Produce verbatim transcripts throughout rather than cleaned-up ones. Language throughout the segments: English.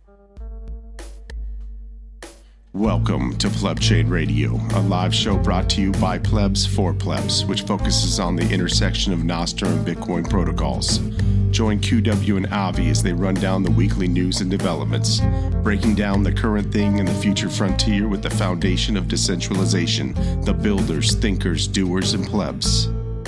Welcome to Pleb Chain Radio, a live show brought to you by Plebs for Plebs, which focuses on the intersection of Nostr and Bitcoin protocols. Join Q W and Avi as they run down the weekly news and developments, breaking down the current thing and the future frontier with the foundation of decentralization, the builders, thinkers, doers, and plebs.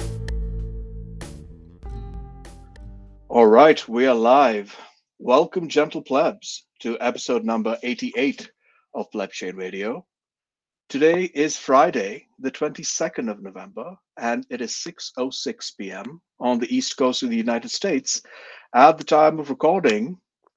All right, we are live. Welcome, gentle plebs, to episode number eighty-eight of Pleb Chain Radio. Today is Friday, the twenty-second of November, and it is six oh six p.m. on the East Coast of the United States. At the time of recording,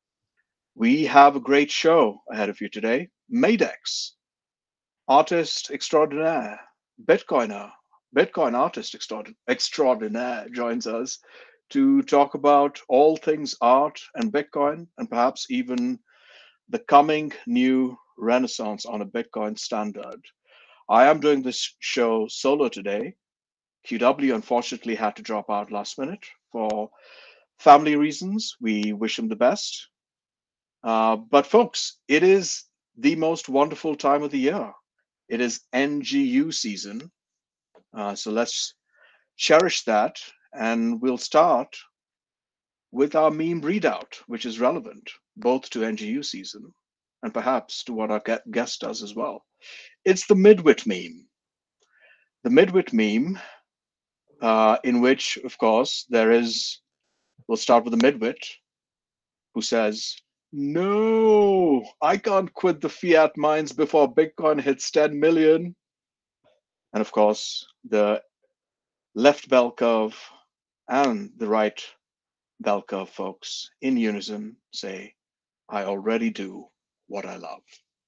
we have a great show ahead of you today. Madex, artist extraordinaire, Bitcoiner, Bitcoin artist extraordinaire joins us to talk about all things art and Bitcoin, and perhaps even the coming new renaissance on a Bitcoin standard. I am doing this show solo today. Q W unfortunately had to drop out last minute for family reasons. We wish him the best. Uh, but folks, it is the most wonderful time of the year. It is N G U season. Uh, so let's cherish that. And we'll start with our meme readout, which is relevant both to N G U season and perhaps to what our guest does as well. It's the Midwit meme. The Midwit meme, uh, in which, of course, there is, we'll start with the Midwit, who says, "No, I can't quit the fiat mines before Bitcoin hits ten million. And of course, the left bell curve and the right bell curve folks in unison say, I already do what I love."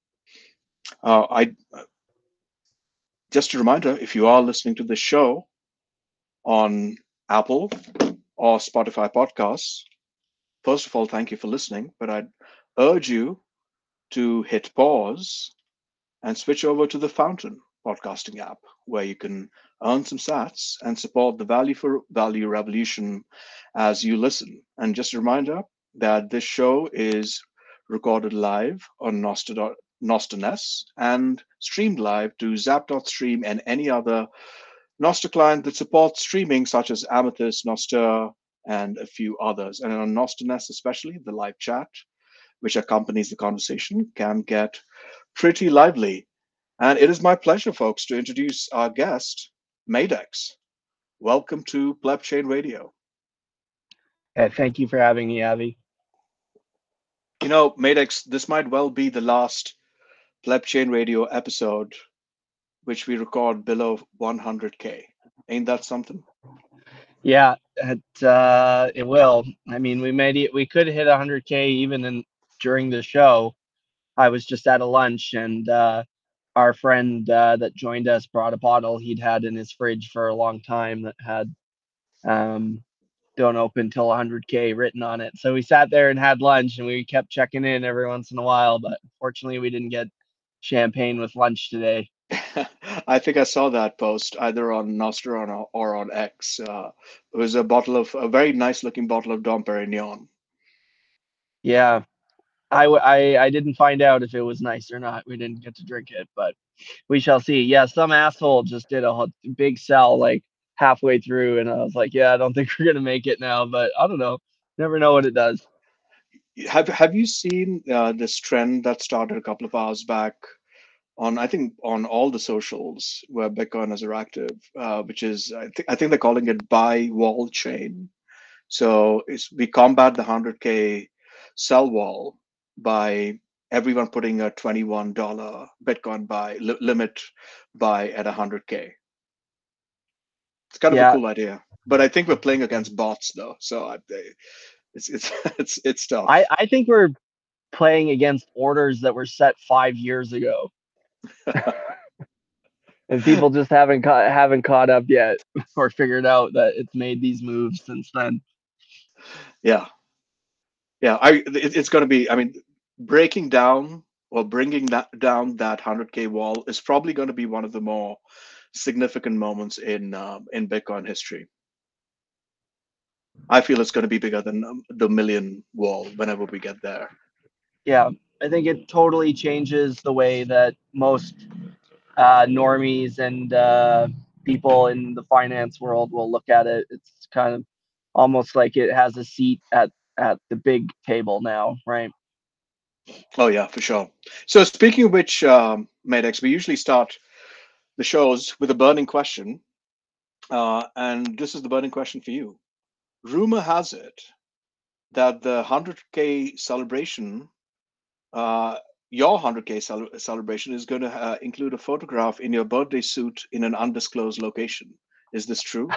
Uh, I uh, just a reminder, if you are listening to this show on Apple or Spotify podcasts, first of all, thank you for listening, but I'd urge you to hit pause and switch over to the Fountain podcasting app, where you can earn some sats and support the value for value revolution as you listen. And just a reminder that this show is recorded live on Nostr, Nostr.Ness and streamed live to Zap.Stream and any other Nostr client that supports streaming, such as Amethyst, Nostr, and a few others. And on Nostr.Ness especially, the live chat, which accompanies the conversation, can get pretty lively. And it is my pleasure, folks, to introduce our guest, Madex. Welcome to Pleb Chain Radio. Uh, thank you for having me, Avi. You know, Madex, this might well be the last Pleb Chain Radio episode which we record below one hundred K. Ain't that something? Yeah, it uh, it will. I mean, we made it. We could hit one hundred K even in during the show. I was just at a lunch, and uh, our friend uh, that joined us brought a bottle he'd had in his fridge for a long time that had um, "Don't open till one hundred K" written on it. So we sat there and had lunch, and we kept checking in every once in a while. But fortunately, we didn't get champagne with lunch today. I think I saw that post either on Nostr or on, or on X. Uh, it was a bottle of a very nice looking bottle of Dom Perignon. Yeah, I, I I didn't find out if it was nice or not. We didn't get to drink it, but we shall see. Yeah, some asshole just did a big sell like halfway through, and I was like, yeah, I don't think we're gonna make it now. But I don't know. Never know what it does. Have Have you seen uh, this trend that started a couple of hours back on, I think, on all the socials where Bitcoiners are active, uh, which is, I think I think they're calling it buy wall chain. So it's, we combat the one hundred K sell wall by everyone putting a twenty-one dollars Bitcoin buy li- limit buy at one hundred K. It's kind of Yeah. a cool idea, but I think we're playing against bots though, so I, it's it's it's it's tough. I I think we're playing against orders that were set five years ago. And people just haven't caught haven't caught up yet or figured out that it's made these moves since then. Yeah, yeah. I it, it's going to be. I mean, breaking down or bringing that down that one hundred K wall is probably going to be one of the more significant moments in um, in Bitcoin history. I feel it's going to be bigger than um, the million wall whenever we get there. yeah, I think it totally changes the way that most uh, normies and uh, people in the finance world will look at it. It's kind of almost like it has a seat at at the big table now, right? Oh yeah, for sure. So speaking of which, um, Medex, we usually start the shows with a burning question, uh, and this is the burning question for you. Rumor has it that the one hundred K celebration, uh, your one hundred K cel- celebration, is going to uh, include a photograph in your birthday suit in an undisclosed location. Is this true?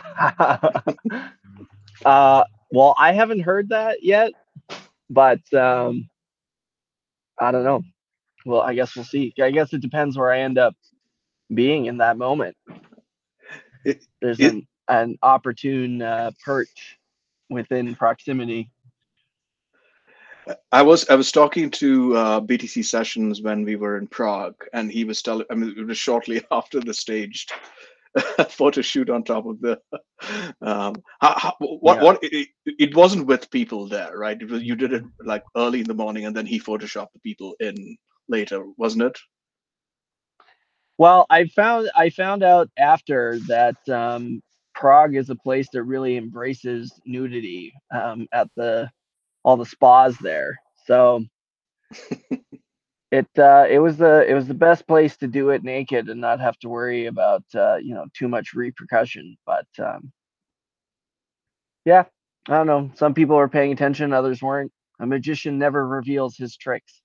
uh, well, I haven't heard that yet, but um, I don't know. Well, I guess we'll see. I guess it depends where I end up being in that moment. It, There's it, an an opportune uh, perch within proximity. I was I was talking to uh, B T C Sessions when we were in Prague, and he was telling. I mean, it was shortly after the staged photo shoot on top of the. Um, how, how, what Yeah. what it, it wasn't with people there, right? It was, you did it like early in the morning, and then he photoshopped the people in later, wasn't it? Well, I found I found out after that um, Prague is a place that really embraces nudity um, at the all the spas there. So it uh, it was the it was the best place to do it naked and not have to worry about uh, you know too much repercussion. But um, yeah, I don't know. Some people were paying attention, others weren't. A magician never reveals his tricks.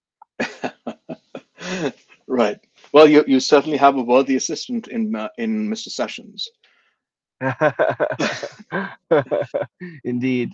Right. Well, you you certainly have a worthy assistant in uh, in Mister Sessions. Indeed.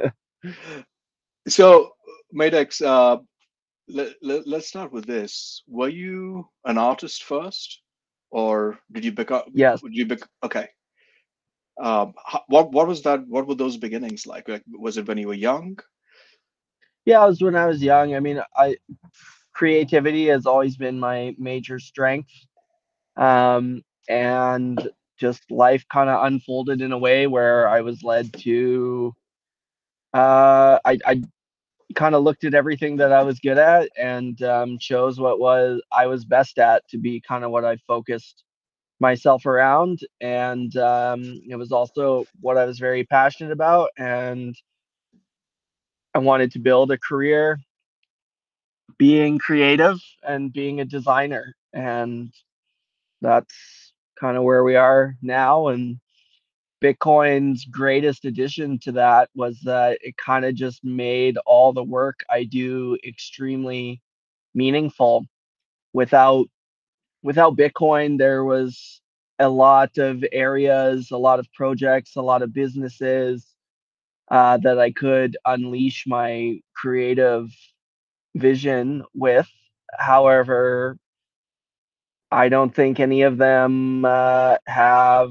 So, Medex, uh, let, let, let's start with this. Were you an artist first, or did you become? Yes. Did you bec- okay? Um, ho- what what was that? What were those beginnings like? Like, was it when you were young? Yeah, it was when I was young. I mean, I creativity has always been my major strength. Um, and just life kind of unfolded in a way where I was led to uh I, I kind of looked at everything that I was good at and um, chose what was I was best at to be kind of what I focused myself around. And um, it was also what I was very passionate about. And I wanted to build a career being creative and being a designer. And that's kind of where we are now. And Bitcoin's greatest addition to that was that it kind of just made all the work I do extremely meaningful. Without without Bitcoin, there was a lot of areas, a lot of projects, a lot of businesses uh, that I could unleash my creative vision with. However, I don't think any of them uh, have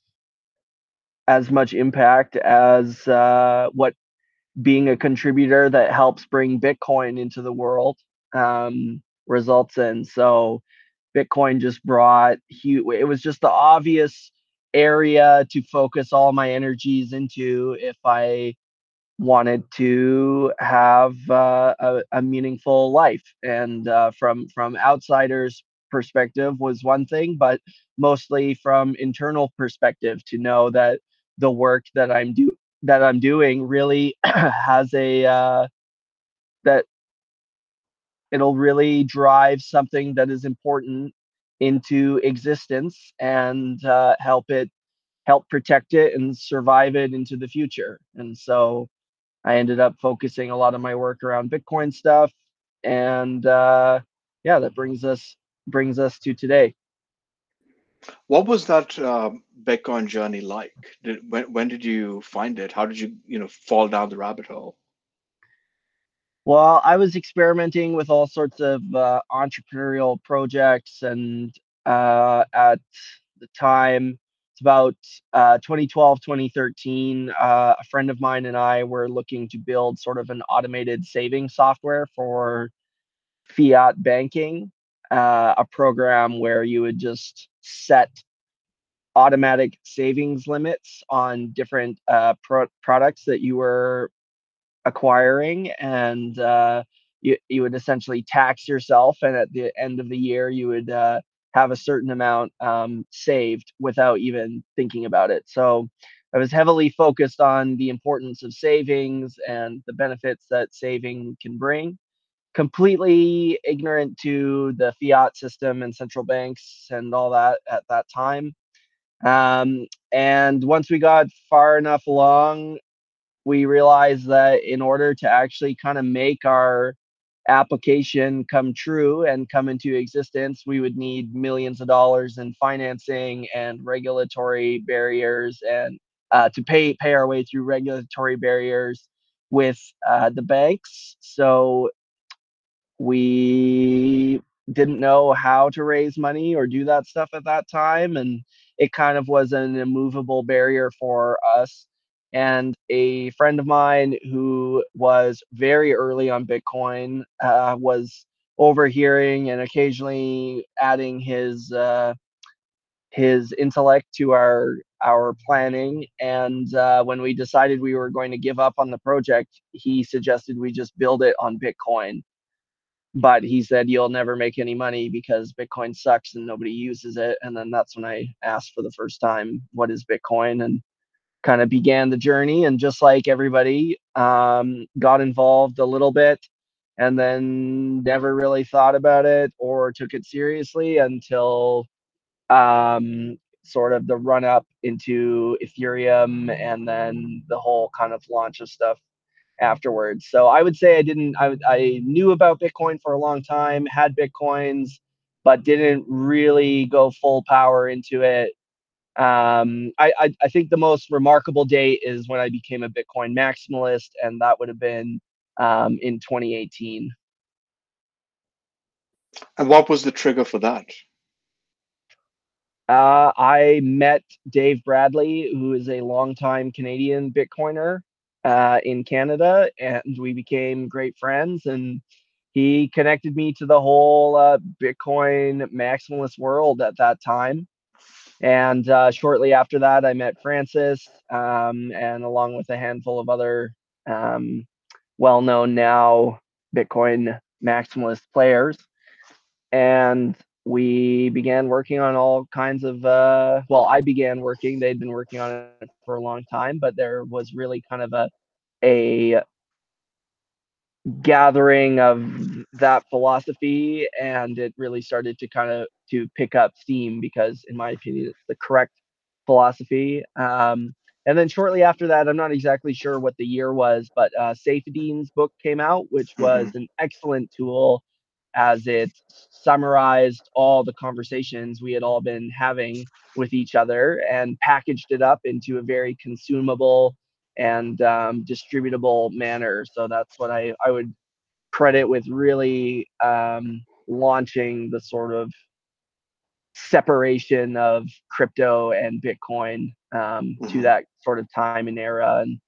as much impact as uh, what being a contributor that helps bring Bitcoin into the world um, results in. So Bitcoin just brought huge, it was just the obvious area to focus all my energies into if I wanted to have uh, a, a meaningful life. And uh, from from outsiders perspective was one thing, but mostly from internal perspective to know that the work that i'm do that I'm doing really has a uh, that it'll really drive something that is important into existence and uh, help it help protect it and survive it into the future. And so I ended up focusing a lot of my work around Bitcoin stuff, and uh, yeah, that brings us brings us to today. What was that um, Bitcoin journey like? Did, when when did you find it? How did you you know fall down the rabbit hole? Well, I was experimenting with all sorts of uh, entrepreneurial projects, and uh, at the time, it's about uh, twenty twelve, twenty thirteen. Uh, a friend of mine and I were looking to build sort of an automated saving software for fiat banking, uh, a program where you would just set automatic savings limits on different uh, pro- products that you were acquiring, and uh, you, you would essentially tax yourself, and at the end of the year you would uh, have a certain amount um, saved without even thinking about it. So I was heavily focused on the importance of savings and the benefits that saving can bring, completely ignorant to the fiat system and central banks and all that at that time. Um, and once we got far enough along, we realized that in order to actually kind of make our application come true and come into existence, we would need millions of dollars in financing and regulatory barriers, and uh, to pay pay our way through regulatory barriers with uh, the banks. So we didn't know how to raise money or do that stuff at that time, and it kind of was an immovable barrier for us. And a friend of mine who was very early on Bitcoin uh, was overhearing and occasionally adding his uh, his intellect to our our planning. And uh, when we decided we were going to give up on the project, he suggested we just build it on Bitcoin. But he said, you'll never make any money because Bitcoin sucks and nobody uses it. And then that's when I asked for the first time, what is Bitcoin? And kind of began the journey. And just like everybody, um, got involved a little bit and then never really thought about it or took it seriously until um, sort of the run up into Ethereum and then the whole kind of launch of stuff afterwards. So I would say I didn't, I, I knew about Bitcoin for a long time, had Bitcoins, but didn't really go full power into it. Um, I, I, I think the most remarkable date is when I became a Bitcoin maximalist, and that would have been um, in twenty eighteen. And what was the trigger for that? Uh, I met Dave Bradley, who is a longtime Canadian Bitcoiner uh, in Canada, and we became great friends. And he connected me to the whole uh, Bitcoin maximalist world at that time. And uh, shortly after that, I met Francis, um, and along with a handful of other um, well-known now Bitcoin maximalist players. And we began working on all kinds of uh well, I began working, they'd been working on it for a long time, but there was really kind of a a gathering of that philosophy, and it really started to kind of to pick up steam because in my opinion it's the correct philosophy. Um and then shortly after that, I'm not exactly sure what the year was, but uh Saifedean's book came out, which Mm-hmm. was an excellent tool as it summarized all the conversations we had all been having with each other and packaged it up into a very consumable and um, distributable manner. So that's what I, I would credit with really um, launching the sort of separation of crypto and Bitcoin um, Mm-hmm. to that sort of time and era. And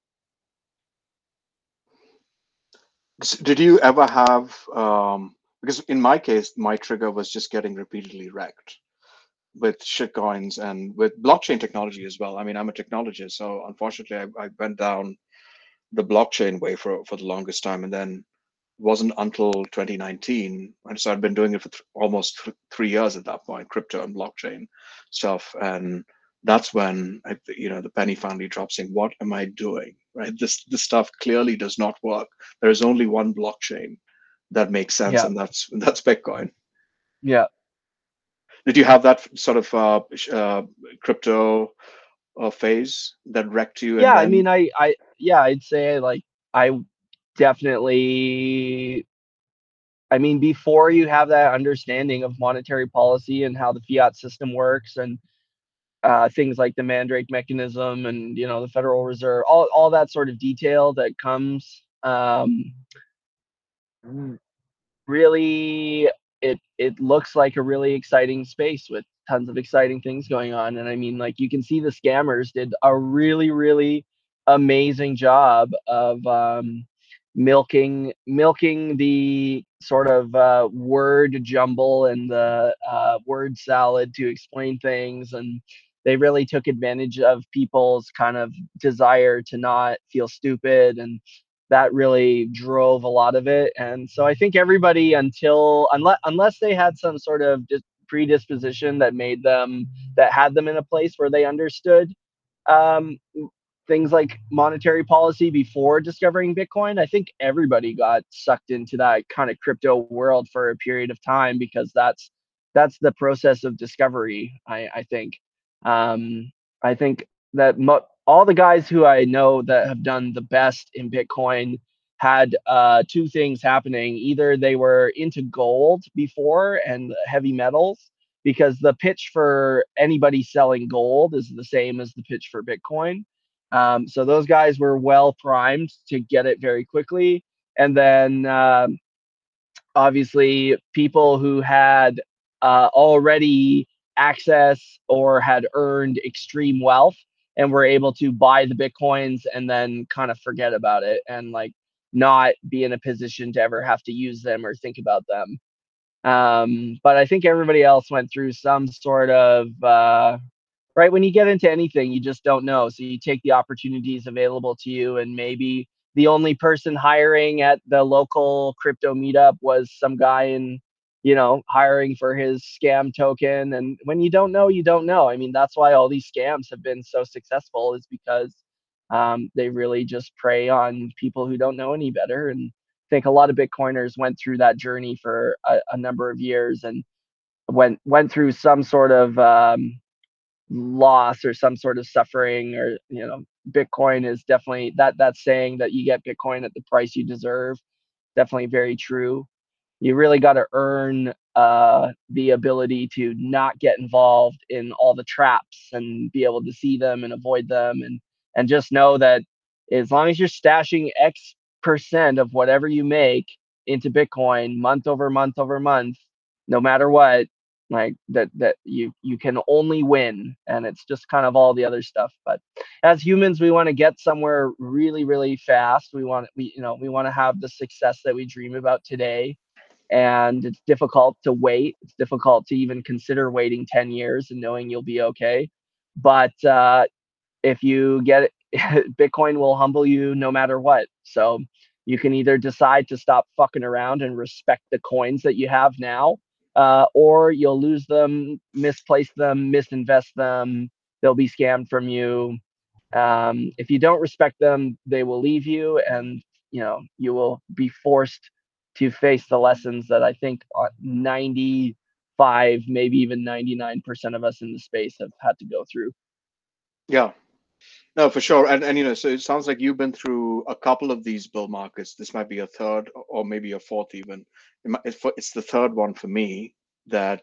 Did you ever have, um, because in my case, my trigger was just getting repeatedly wrecked with shitcoins and with blockchain technology as well. I mean, I'm a technologist, so unfortunately, I, I went down the blockchain way for, for the longest time. And then it wasn't until twenty nineteen, and so I'd been doing it for th- almost th- three years at that point, crypto and blockchain stuff. And that's when I, you know, the penny finally dropped, saying, "What am I doing? Right? This this stuff clearly does not work. There is only one blockchain that makes sense, yeah, and that's that's Bitcoin." yeah, Did you have that sort of uh, sh- uh, crypto uh, phase that wrecked you, and yeah. I then? mean, I, I, yeah, I'd say like I definitely, I mean, before you have that understanding of monetary policy and how the fiat system works, and uh, things like the Mandrake mechanism and you know the Federal Reserve, all all that sort of detail that comes, um, really, it it looks like a really exciting space with tons of exciting things going on. And I mean, like you can see the scammers did a really really amazing job of um, milking milking the sort of uh, word jumble and the uh, word salad to explain things. And they really took advantage of people's kind of desire to not feel stupid and that really drove a lot of it. And so I think everybody, until unless unless they had some sort of dis- predisposition that made them that had them in a place where they understood um, things like monetary policy before discovering Bitcoin, I think everybody got sucked into that kind of crypto world for a period of time, because that's that's the process of discovery. I, I think. Um, I think that mo- all the guys who I know that have done the best in Bitcoin had uh, two things happening. Either they were into gold before and heavy metals, because the pitch for anybody selling gold is the same as the pitch for Bitcoin. Um, so those guys were well primed to get it very quickly. And then um, obviously people who had uh, already access or had earned extreme wealth and were able to buy the Bitcoins and then kind of forget about it and like not be in a position to ever have to use them or think about them. Um, but I think everybody else went through some sort of uh, right, when you get into anything, you just don't know. So you take the opportunities available to you, and maybe the only person hiring at the local crypto meetup was some guy in, you know, hiring for his scam token. And when you don't know, you don't know. I mean, that's why all these scams have been so successful, is because um, they really just prey on people who don't know any better. And I think a lot of Bitcoiners went through that journey for a, a number of years and went went through some sort of um, loss or some sort of suffering. Or, you know, Bitcoin is definitely that that saying that you get Bitcoin at the price you deserve, definitely very true. You really got to earn uh the ability to not get involved in all the traps and be able to see them and avoid them, and and just know that as long as you're stashing X percent of whatever you make into Bitcoin month over month over month, no matter what, like that that you you can only win. And it's just kind of all the other stuff. But as humans, we want to get somewhere really really fast. We want we you know we want to have the success that we dream about today, and it's difficult to wait. It's difficult to even consider waiting ten years and knowing you'll be okay. But uh, if you get it, Bitcoin will humble you no matter what. So you can either decide to stop fucking around and respect the coins that you have now, uh, or you'll lose them, misplace them, misinvest them. They'll be scammed from you. Um, if you don't respect them, they will leave you, and you know you will be forced to face the lessons that I think ninety-five, maybe even ninety-nine percent of us in the space have had to go through. Yeah. No, for sure. And and you know, so it sounds like you've been through a couple of these bull markets. This might be a third or maybe a fourth even. It might, it's, it's the third one for me that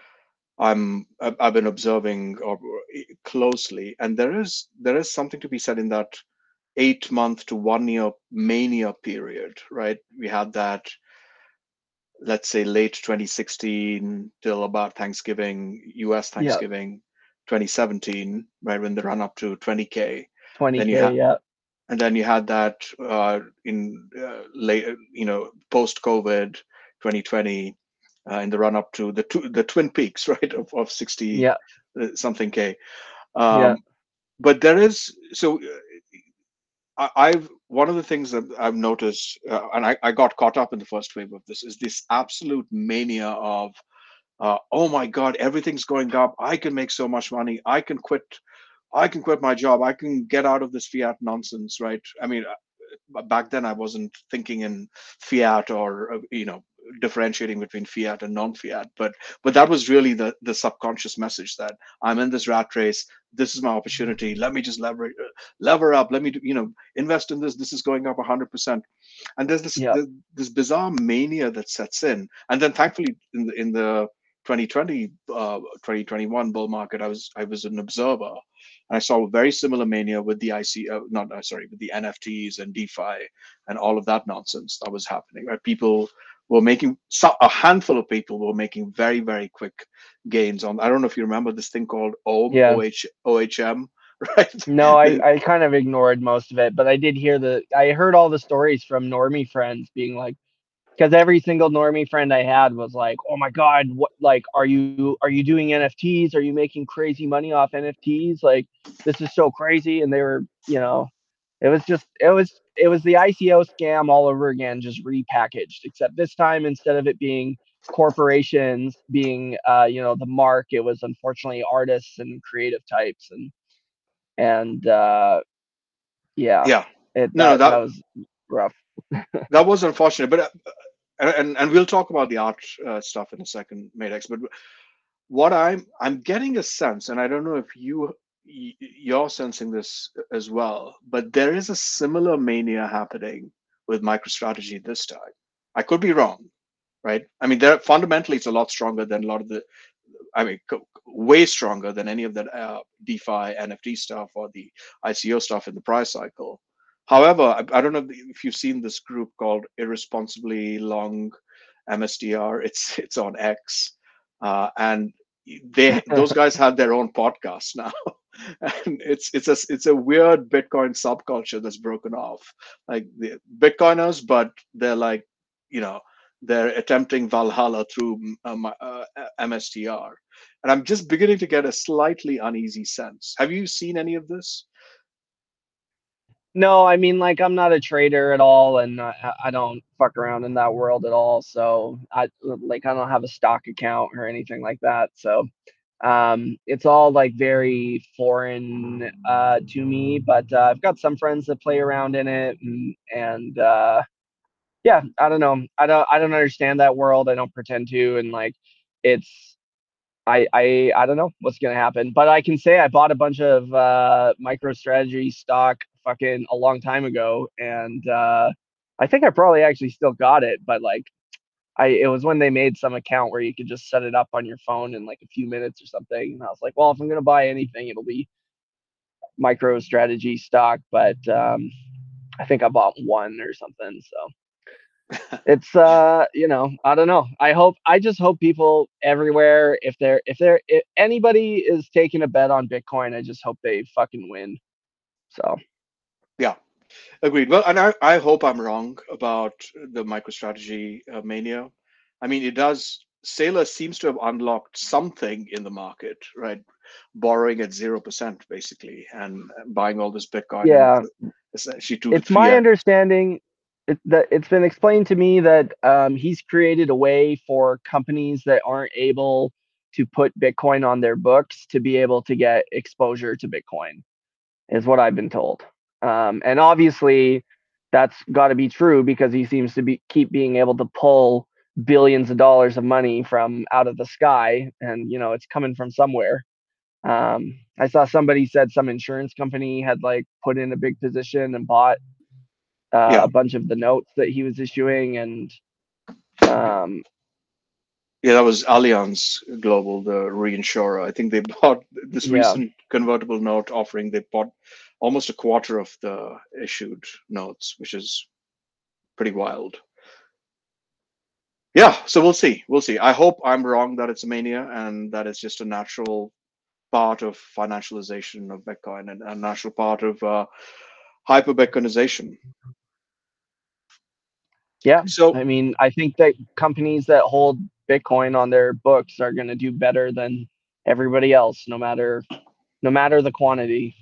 I'm I've I've been observing or closely, and there is there is something to be said in that eight month to one year mania period, right? We had that, let's say, late twenty sixteen till about Thanksgiving, U S Yeah, Thanksgiving, twenty seventeen, right, when the run up to twenty K. Then you twenty K. had Yeah, and then you had that uh, in uh, late, you know, post COVID twenty twenty, uh, in the run up to the tw- the Twin Peaks, right, of, of sixty yeah, uh, something K. yeah, Um, but there is so I, I've one of the things that I've noticed, uh, and I, I got caught up in the first wave of this, is this absolute mania of, uh, oh my God, everything's going up. I can make so much money. I can quit. I can quit my job. I can get out of this fiat nonsense, right? I mean, uh, back then I wasn't thinking in fiat or uh, you know differentiating between fiat and non-fiat, but but that was really the the subconscious message that I'm in this rat race. This is my opportunity. Let me just lever uh, lever up. Let me do, you know invest in this. This is going up one hundred percent. And there's this yeah, this bizarre mania that sets in. And then thankfully in the in the twenty twenty uh, twenty twenty-one bull market, I was I was an observer, and I saw a very similar mania with the I C, uh, not uh, sorry, with the N F Ts and DeFi and all of that nonsense that was happening. Right, people were making so, a handful of people were making very very quick gains on. I don't know if you remember this thing called O M, yeah. O H, O H M, right? No, I, I kind of ignored most of it, but I did hear the I heard all the stories from normie friends being like, because every single normie friend I had was like, "Oh my God, what like are you are you doing N F Ts? Are you making crazy money off N F Ts? Like this is so crazy." And they were, you know, It was just it was it was the I C O scam all over again, just repackaged. Except this time, instead of it being corporations being uh, you know, the mark, it was unfortunately artists and creative types, and and uh, yeah, Yeah. it No, no, that that that was rough. that was unfortunate. But uh, and and we'll talk about the art uh, stuff in a second, Matex. But what I'm I'm getting a sense, and I don't know if you y- you're sensing this as well, but there is a similar mania happening with MicroStrategy this time. I could be wrong, right? I mean, they're fundamentally it's a lot stronger than a lot of the, I mean, co- way stronger than any of that uh, DeFi N F T stuff or the I C O stuff in the price cycle. However, I, I don't know if you've seen this group called Irresponsibly Long M S T R. It's it's on X, uh, and they those guys have their own podcast now, and it's it's a it's a weird Bitcoin subculture that's broken off. Like the Bitcoiners, but they're like, you know, they're attempting Valhalla through um, uh, M S T R, and I'm just beginning to get a slightly uneasy sense. Have you seen any of this? No, I mean, like, I'm not a trader at all, and I, I don't fuck around in that world at all. So I like I don't have a stock account or anything like that. So um, it's all like very foreign uh, to me. But uh, I've got some friends that play around in it, and and uh, yeah, I don't know. I don't I don't understand that world. I don't pretend to, and like it's I I I don't know what's gonna happen, but I can say I bought a bunch of uh, MicroStrategy stock fucking a long time ago, and uh, I think I probably actually still got it, but like I it was when they made some account where you could just set it up on your phone in like a few minutes or something, and I was like, well, if I'm gonna buy anything, it'll be MicroStrategy stock, but um, I think I bought one or something, so it's uh you know, I don't know, I hope I just hope people everywhere, if they're if they're if anybody is taking a bet on Bitcoin, I just hope they fucking win. So Yeah, agreed. Well, and I, I hope I'm wrong about the MicroStrategy uh, mania. I mean, it does. Sailor seems to have unlocked something in the market, right? Borrowing at zero percent basically, and buying all this Bitcoin and yeah, essentially two to it's three my x. understanding it, that it's been explained to me that um, he's created a way for companies that aren't able to put Bitcoin on their books to be able to get exposure to Bitcoin, is what I've been told. Um, and obviously, that's got to be true because he seems to be keep being able to pull billions of dollars of money from out of the sky, and you know it's coming from somewhere. Um, I saw somebody said some insurance company had like put in a big position and bought uh, Yeah, a bunch of the notes that he was issuing, and um, yeah, that was Allianz Global, the reinsurer. I think they bought this yeah, recent convertible note offering. They bought almost a quarter of the issued notes, which is pretty wild. Yeah, so we'll see. We'll see. I hope I'm wrong that it's a mania and that it's just a natural part of financialization of Bitcoin and a natural part of uh, hyper Bitcoinization. yeah. So, I mean, I think that companies that hold Bitcoin on their books are going to do better than everybody else, no matter no matter the quantity.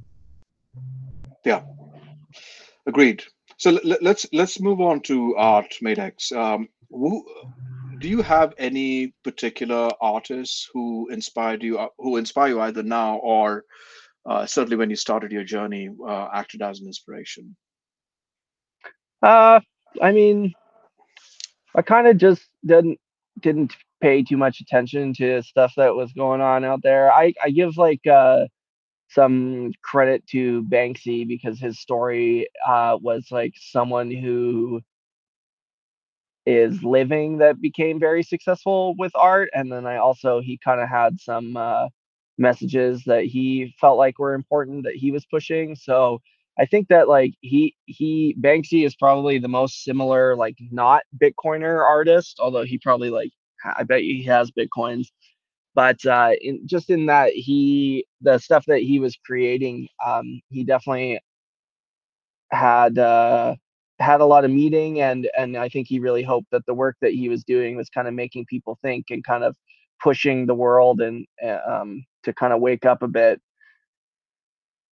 yeah, agreed. So l- let's let's move on to art, Matex. Um, who, do you have any particular artists who inspired you, uh, who inspire you either now or uh, certainly when you started your journey, uh, acted as an inspiration? Uh, I mean, I kind of just didn't didn't pay too much attention to stuff that was going on out there. I I give like uh some credit to Banksy because his story uh was like someone who is living that became very successful with art, and then I also he kind of had some uh messages that he felt like were important that he was pushing. So I think that like he he Banksy is probably the most similar like not Bitcoiner artist, although he probably like ha- I bet he has Bitcoins. But uh in just in that he the stuff that he was creating, um he definitely had uh had a lot of meaning, and and I think he really hoped that the work that he was doing was kind of making people think and kind of pushing the world and uh, um to kind of wake up a bit.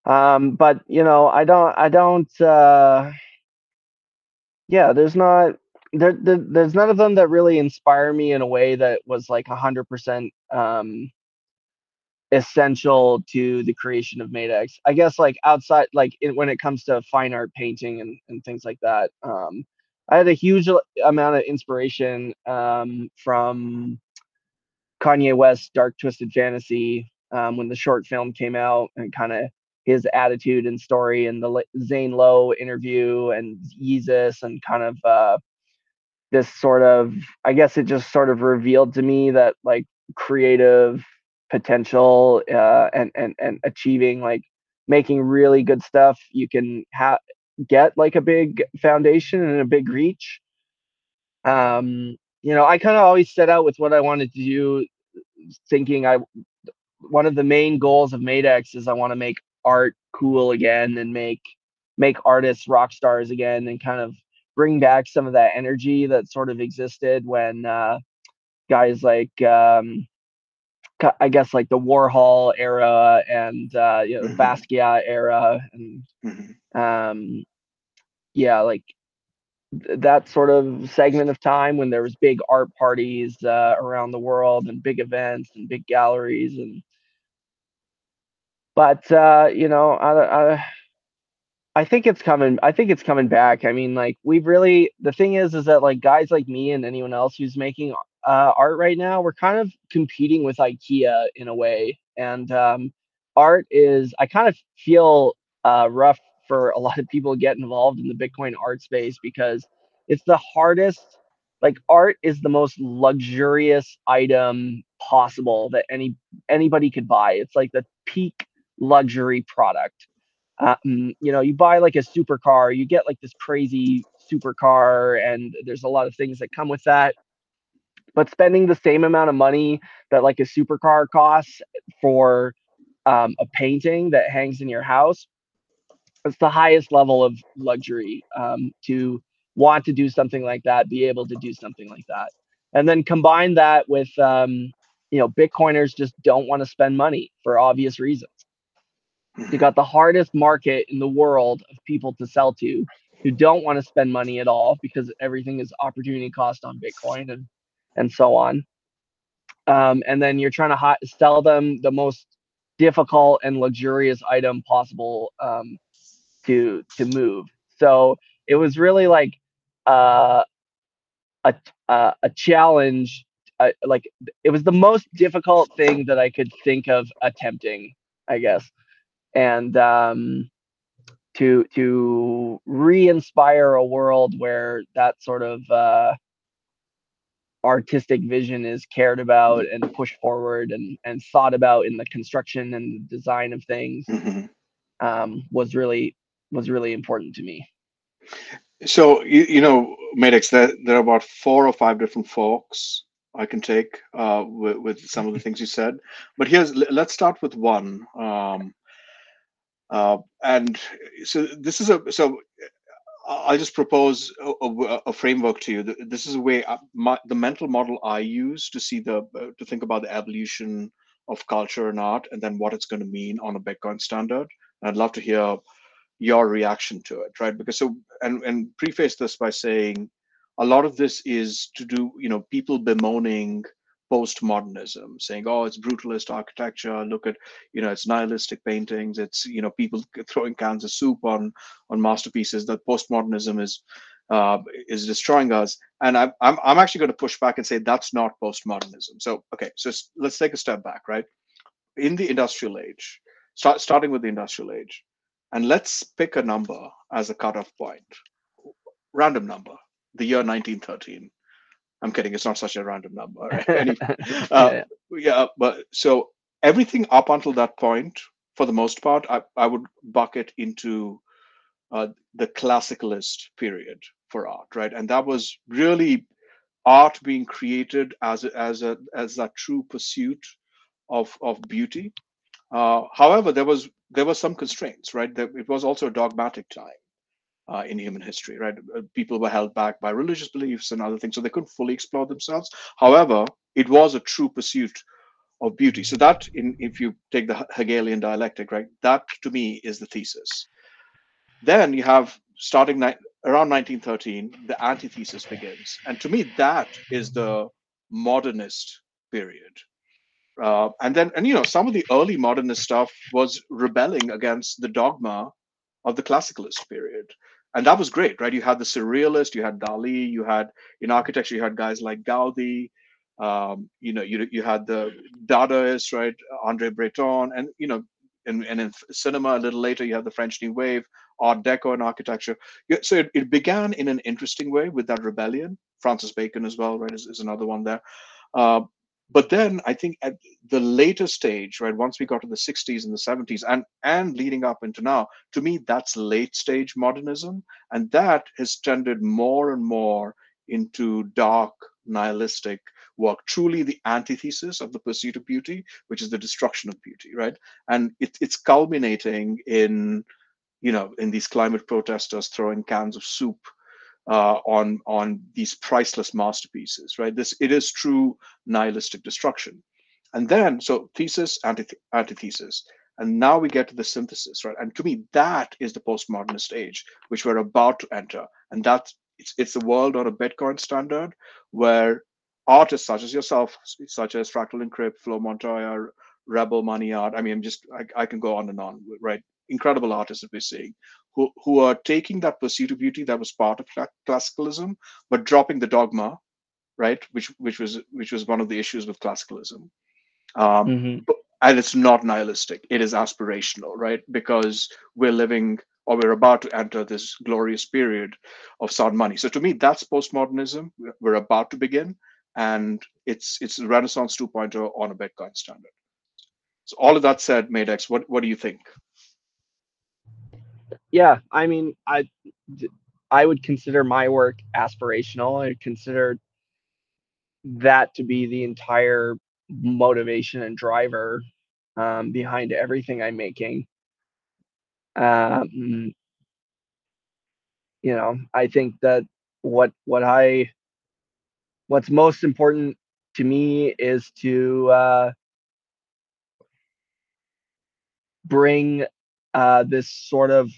Um, but you know, I don't, I don't, uh, yeah, there's not, there, there, there's none of them that really inspire me in a way that was like a hundred percent, um, essential to the creation of Madex. I guess like outside, like it, when it comes to fine art painting and, and things like that, um, I had a huge l- amount of inspiration, um, from Kanye West's Dark Twisted Fantasy, um, when the short film came out, and kind of his attitude and story, and the L- Zane Lowe interview, and Yeezus, and kind of, uh, this sort of, I guess it just sort of revealed to me that like creative potential, uh, and and and achieving like making really good stuff, you can have get like a big foundation and a big reach. Um, you know, I kind of always set out with what I wanted to do, thinking I one of the main goals of Madex is I want to make art cool again, and make make artists rock stars again, and kind of bring back some of that energy that sort of existed when, uh, guys like, um, ca- I guess like the Warhol era, and, uh, you know, the Hmm. Basquiat era, and, Hmm. um, yeah, like th- that sort of segment of time when there was big art parties, uh, around the world, and big events and big galleries. And but uh, you know, I, I I think it's coming. I think it's coming back. I mean, like we've really, the thing is, is that like guys like me and anyone else who's making, uh, art right now, we're kind of competing with IKEA in a way. And, um, art is, I kind of feel, uh, rough for a lot of people to get involved in the Bitcoin art space, because it's the hardest. Like art is the most luxurious item possible that any anybody could buy. It's like the peak luxury product. Um, you know, you buy like a supercar, you get like this crazy supercar, and there's a lot of things that come with that. But spending the same amount of money that like a supercar costs for, um, a painting that hangs in your house, it's the highest level of luxury, um, to want to do something like that, be able to do something like that. And then combine that with, um, you know, Bitcoiners just don't want to spend money for obvious reasons. You Hmm. got the hardest market in the world of people to sell to, who don't want to spend money at all, because everything is opportunity cost on Bitcoin, and and so on. Um, and then you're trying to hi- sell them the most difficult and luxurious item possible, um, to to move. So it was really like, uh, a uh, a challenge. Uh, like it was the most difficult thing that I could think of attempting, I guess. And, um, to to re-inspire a world where that sort of, uh, artistic vision is cared about and pushed forward, and and thought about in the construction and the design of things, Hmm. um, was really was really important to me. So you, you know, Maddox, there there are about four or five different forks I can take, uh, with, with some of the things you said. But here's le- let's start with one. Um, uh, and so this is a so I'll just propose a, a, a framework to you. Th- This is a way I, my, the mental model I use to see the uh, to think about the evolution of culture and art, and then what it's going to mean on a Bitcoin standard. And I'd love to hear your reaction to it, right? Because so and and preface this by saying a lot of this is to do, you know, people bemoaning postmodernism, saying, "Oh, it's brutalist architecture. Look at, you know, it's nihilistic paintings. It's, you know, people throwing cans of soup on on masterpieces. That postmodernism is uh, is destroying us." And I'm I'm I'm actually going to push back and say that's not postmodernism. So okay, so s- let's take a step back, right? In the industrial age, start starting with the industrial age, and let's pick a number as a cutoff point, random number, the year nineteen thirteen. I'm kidding, it's not such a random number, right? Anyway, uh, Yeah. yeah, but so everything up until that point, for the most part, I, I would bucket into uh, the classicalist period for art, right? And that was really art being created as a, as a as a true pursuit of of beauty. Uh, however, there was there were some constraints, right? There, it was also a dogmatic time uh, in human history, right? Uh, People were held back by religious beliefs and other things, so they couldn't fully explore themselves. However, it was a true pursuit of beauty. So that, in, if you take the Hegelian dialectic, right, that to me is the thesis. Then you have, starting ni- around nineteen thirteen, the antithesis begins. And to me, that is the modernist period. Uh, and then, and you know, some of the early modernist stuff was rebelling against the dogma of the classicalist period. And that was great, right? You had the surrealist, you had Dali, you had, in architecture, you had guys like Gaudi, um, you know, you, you had the Dadaists, right? Andre Breton, and, you know, and, and in cinema, a little later, you have the French New Wave, Art Deco in architecture. Yeah, so it, it began in an interesting way with that rebellion. Francis Bacon as well, right, is, is another one there. Uh, but then I think at the later stage, right, once we got to the sixties and the seventies, and and leading up into now, to me, that's late stage modernism, and that has tended more and more into dark, nihilistic work, truly the antithesis of the pursuit of beauty, which is the destruction of beauty, right? And it, it's culminating in, you know, in these climate protesters throwing cans of soup uh, on on these priceless masterpieces, right? This, it is true nihilistic destruction. And then, so thesis, antith- antithesis, and now we get to the synthesis, right? And to me, that is the postmodernist age, which we're about to enter, and that's, it's it's the world on a Bitcoin standard, where artists such as yourself, such as Fractal Encrypt, Flo Montoya, Rebel Money Art, I mean, I'm just I, I can go on and on, right? Incredible artists that we're seeing, who, who are taking that pursuit of beauty that was part of classicalism, but dropping the dogma, right? Which which was which was one of the issues with classicalism. Um, Mm-hmm. but, and it's not nihilistic; it is aspirational, right? Because we're living, or we're about to enter, this glorious period of sound money. So to me, that's postmodernism. We're about to begin, and it's it's Renaissance 2.0 on a Bitcoin standard. So all of that said, Madex, what what do you think? Yeah, I mean, I I would consider my work aspirational. I consider that to be the entire motivation and driver um, behind everything I'm making. Um, you know, I think that what what I what's most important to me is to uh, bring uh, this sort of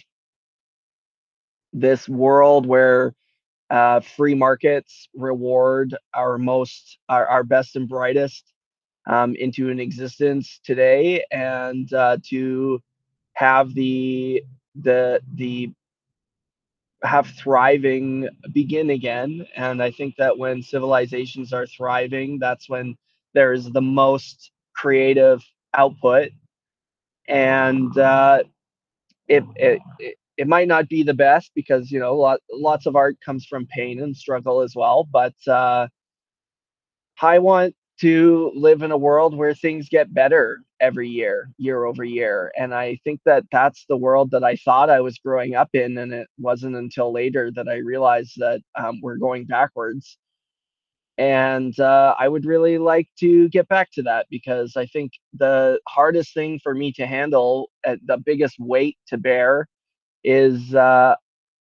this world where uh, free markets reward our most our, our best and brightest um, into an existence today, and uh, to have the the the have thriving begin again. And I think that when civilizations are thriving, that's when there's the most creative output. And uh, it, it it it might not be the best, because you know lot, lots of art comes from pain and struggle as well. But uh, I want to live in a world where things get better every year, year over year. And I think that that's the world that I thought I was growing up in. And it wasn't until later that I realized that um, we're going backwards. And uh, I would really like to get back to that, because I think the hardest thing for me to handle, uh, the biggest weight to bear, is uh,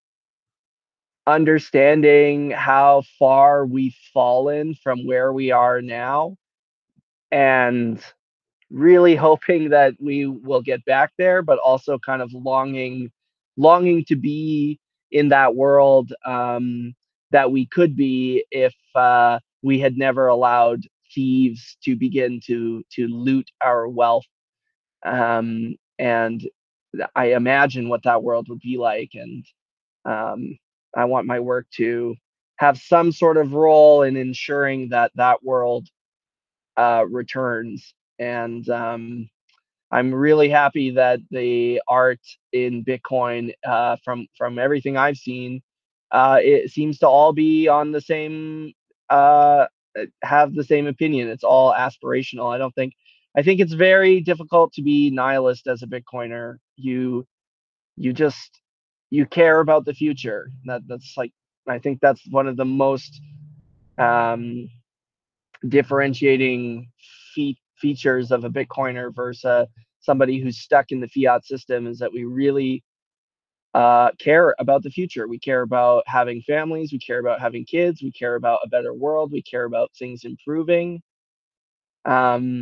understanding how far we've fallen from where we are now, and really hoping that we will get back there, but also kind of longing longing to be in that world um, that we could be if uh, we had never allowed thieves to begin to to loot our wealth. Um, and I imagine what that world would be like, and um, I want my work to have some sort of role in ensuring that that world uh, returns. And um, I'm really happy that the art in Bitcoin, uh, from from everything I've seen, uh, it seems to all be on the same, uh, have the same opinion. It's all aspirational. I don't think I think it's very difficult to be nihilist as a Bitcoiner. You you just you care about the future. That that's like I think that's one of the most um, differentiating fe- features of a Bitcoiner versus uh, somebody who's stuck in the fiat system, is that we really uh, care about the future. We care about having families. We care about having kids. We care about a better world. We care about things improving. Um,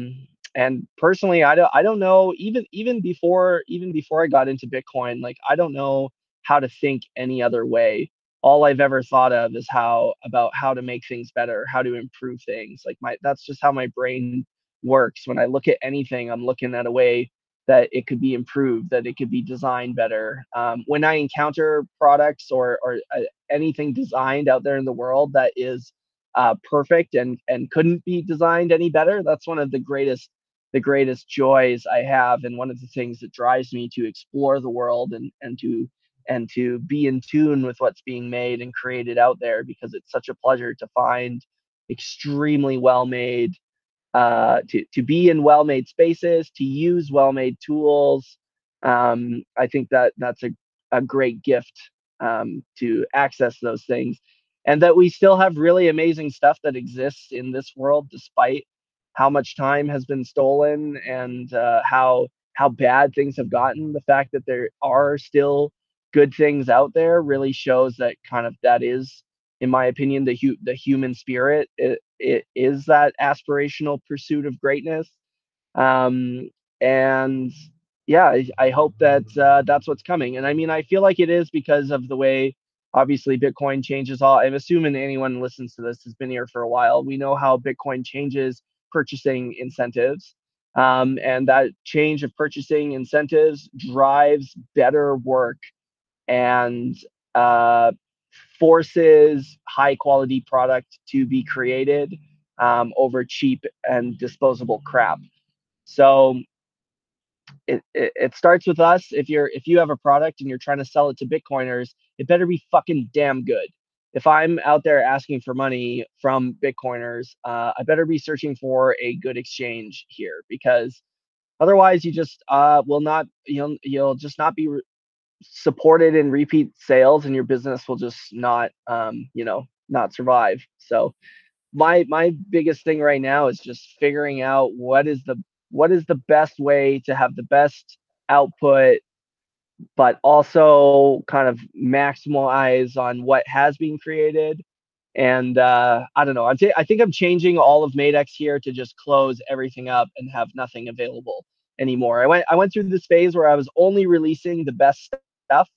and personally, I don't I don't know, even even before even before I got into Bitcoin, like I don't know how to think any other way. All I've ever thought of is how about how to make things better, how to improve things. Like my that's just how my brain works. When I look at anything, I'm looking at a way that it could be improved, that it could be designed better. Um, when I encounter products or or uh, anything designed out there in the world that is uh, perfect and and couldn't be designed any better, that's one of the greatest the greatest joys I have, and one of the things that drives me to explore the world and and to and to be in tune with what's being made and created out there, because it's such a pleasure to find extremely well made, uh, to to be in well-made spaces, to use well-made tools. Um, I think that that's a, a great gift, um, to access those things, and that we still have really amazing stuff that exists in this world, despite how much time has been stolen and uh, how how bad things have gotten. The fact that there are still good things out there really shows that kind of that is, in my opinion, the hu- the human spirit. It, it is that aspirational pursuit of greatness. Um, and yeah, I, I hope that uh, that's what's coming. And I mean, I feel like it is because of the way, obviously, Bitcoin changes all. I'm assuming anyone who listens to this has been here for a while. We know how Bitcoin changes purchasing incentives. Um, and that change of purchasing incentives drives better work and uh, forces high quality product to be created, um, over cheap and disposable crap. So it, it, it starts with us. If you're if you have a product and you're trying to sell it to Bitcoiners, it better be fucking damn good. If I'm out there asking for money from Bitcoiners, uh, I better be searching for a good exchange here, because otherwise you just uh, will not you'll you'll just not be supported in repeat sales, and your business will just not um you know not survive. So my my biggest thing right now is just figuring out what is the what is the best way to have the best output, but also kind of maximize on what has been created. And uh I don't know, I'm t- I think I'm changing all of Madex here to just close everything up and have nothing available anymore. I went i went through this phase where I was only releasing the best stuff,